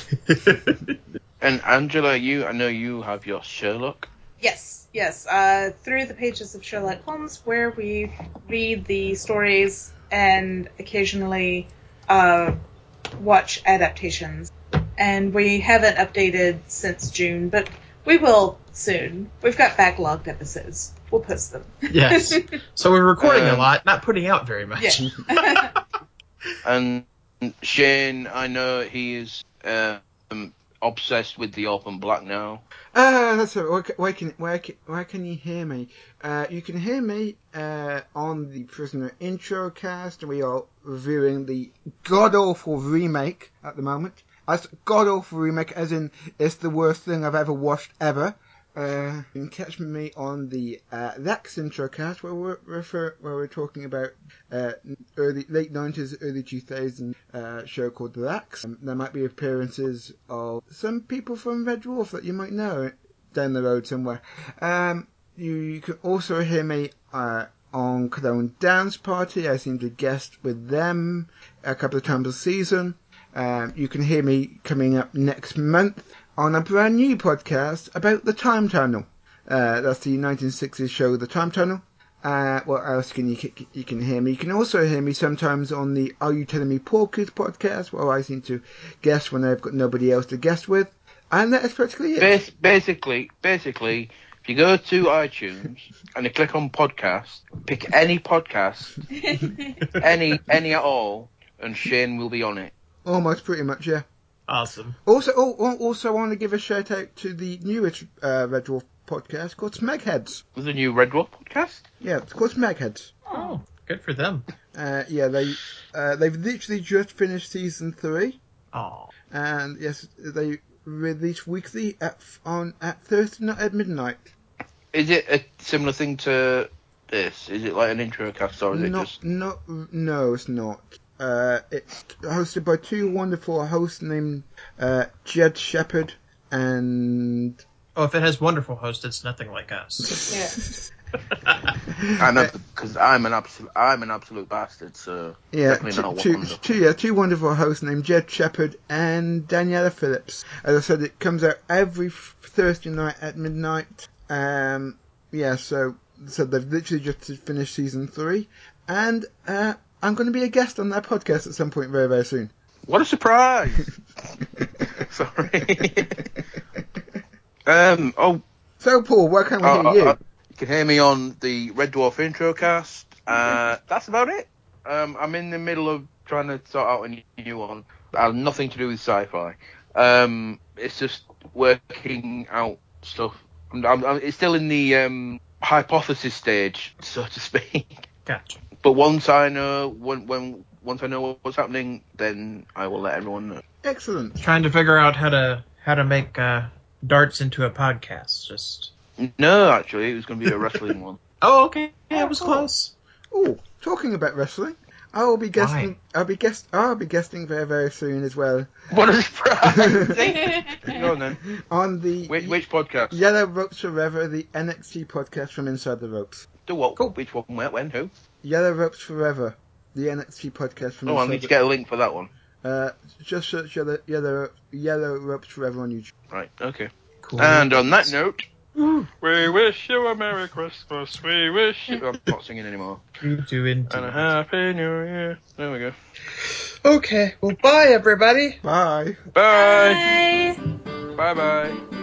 [SPEAKER 3] And Angela, you I know you have your Sherlock.
[SPEAKER 2] Yes, yes. Uh, through the pages of Sherlock Holmes, where we read the stories and occasionally uh, watch adaptations. and we haven't updated since June, but we will soon. We've got backlogged episodes. We'll post them.
[SPEAKER 1] Yes. So we're recording
[SPEAKER 3] Um,
[SPEAKER 1] a lot, not putting out very much.
[SPEAKER 2] Yeah.
[SPEAKER 3] And Shane, I know he is um, obsessed with the Open Black now.
[SPEAKER 4] Uh, that's right. Where, ca- where can where can, where can you hear me? Uh, you can hear me uh, on the Prisoner intro cast. We are reviewing the god awful remake at the moment. As god awful remake, as in it's the worst thing I've ever watched ever. Uh, you can catch me on the uh, Lex intro cast where we're refer, where we're talking about uh, early late nineties, early two thousands uh, show called Lex. Um, there might be appearances of some people from Red Dwarf that you might know down the road somewhere. Um, you, you can also hear me uh, on Cologne Dance Party. I seem to guest with them a couple of times a season. Um, you can hear me coming up next month on a brand new podcast about the Time Tunnel. Uh, that's the nineteen sixties show, The Time Tunnel. Uh, what else can you you can hear me? You can also hear me sometimes on the Are You Telling Me Porkies podcast, where I seem to guest when I've got nobody else to guest with. And that's practically it.
[SPEAKER 3] Bas- basically, basically, if you go to iTunes and you click on podcast, pick any podcast, any any at all, and Shane will be on it.
[SPEAKER 4] Almost pretty much, yeah.
[SPEAKER 1] Awesome.
[SPEAKER 4] Also, oh, oh, also, I want to give a shout out to the newest uh, Red Dwarf podcast called Smegheads.
[SPEAKER 3] There's a new Red Dwarf podcast.
[SPEAKER 4] Yeah, it's called Smegheads.
[SPEAKER 1] Oh, good for them.
[SPEAKER 4] Uh, yeah, they uh, they've literally just finished season three,
[SPEAKER 1] Oh,
[SPEAKER 4] and yes, they release weekly at on at Thursday night at midnight.
[SPEAKER 3] Is it a similar thing to this? Is it like an intro cast, or is it
[SPEAKER 4] Not,
[SPEAKER 3] just?
[SPEAKER 4] not, no, it's not. Uh, it's hosted by two wonderful hosts named uh, Jed Shepherd and.
[SPEAKER 1] oh, if it has wonderful hosts, it's nothing like us.
[SPEAKER 3] I know because I'm an absolute, I'm an absolute bastard. So
[SPEAKER 4] Yeah,
[SPEAKER 3] definitely
[SPEAKER 4] two,
[SPEAKER 3] not
[SPEAKER 4] two,
[SPEAKER 3] wonderful.
[SPEAKER 4] two, yeah, two wonderful hosts named Jed Shepherd and Daniela Phillips. As I said, it comes out every f- Thursday night at midnight. Um, yeah, so so they've literally just finished season three, and uh, I'm going to be a guest on their podcast at some point very, very soon.
[SPEAKER 3] What a surprise! Sorry. um. Oh.
[SPEAKER 4] So, Paul, where can we
[SPEAKER 3] uh,
[SPEAKER 4] hear you?
[SPEAKER 3] uh, you can hear me on the Red Dwarf intro cast. Uh, that's about it. Um, I'm in the middle of trying to sort out a new one. I have nothing to do with sci-fi. Um, it's just working out stuff. I'm, I'm, I'm- it's still in the um, hypothesis stage, so to speak.
[SPEAKER 1] Gotcha.
[SPEAKER 3] But once I know when, when once I know what's happening, then I will let everyone know.
[SPEAKER 4] Excellent.
[SPEAKER 1] Trying to figure out how to how to make uh, darts into a podcast. Just.
[SPEAKER 3] No, actually, it was going to be a wrestling one.
[SPEAKER 1] Oh, okay. Yeah, it was close.
[SPEAKER 4] Oh, talking about wrestling, I will be guesting.
[SPEAKER 1] Why?
[SPEAKER 4] I'll be guest. I'll be guesting very, very soon as well
[SPEAKER 3] What a surprise! See? Go on then.
[SPEAKER 4] on the
[SPEAKER 3] Which, which podcast?
[SPEAKER 4] Yellow Ropes Forever, the N X T podcast from Inside the Ropes.
[SPEAKER 3] Do what?
[SPEAKER 1] Cool.
[SPEAKER 3] Which one? Where? When? Who?
[SPEAKER 4] Yellow Ropes Forever, the N X T podcast from
[SPEAKER 3] Oh, I
[SPEAKER 4] Inside
[SPEAKER 3] need to
[SPEAKER 4] the
[SPEAKER 3] get a link for that one.
[SPEAKER 4] Uh, just search Yellow, Yellow, Yellow Ropes Forever on YouTube.
[SPEAKER 3] Right. Okay.
[SPEAKER 1] Cool.
[SPEAKER 3] And on that note,
[SPEAKER 1] Ooh,
[SPEAKER 3] we wish you a Merry Christmas. We wish you. I'm not singing anymore.
[SPEAKER 1] you do indeed.
[SPEAKER 3] And a Happy New Year. There we go.
[SPEAKER 1] Okay. Well, bye, everybody.
[SPEAKER 4] Bye.
[SPEAKER 3] Bye.
[SPEAKER 2] Bye.
[SPEAKER 3] Bye. Bye.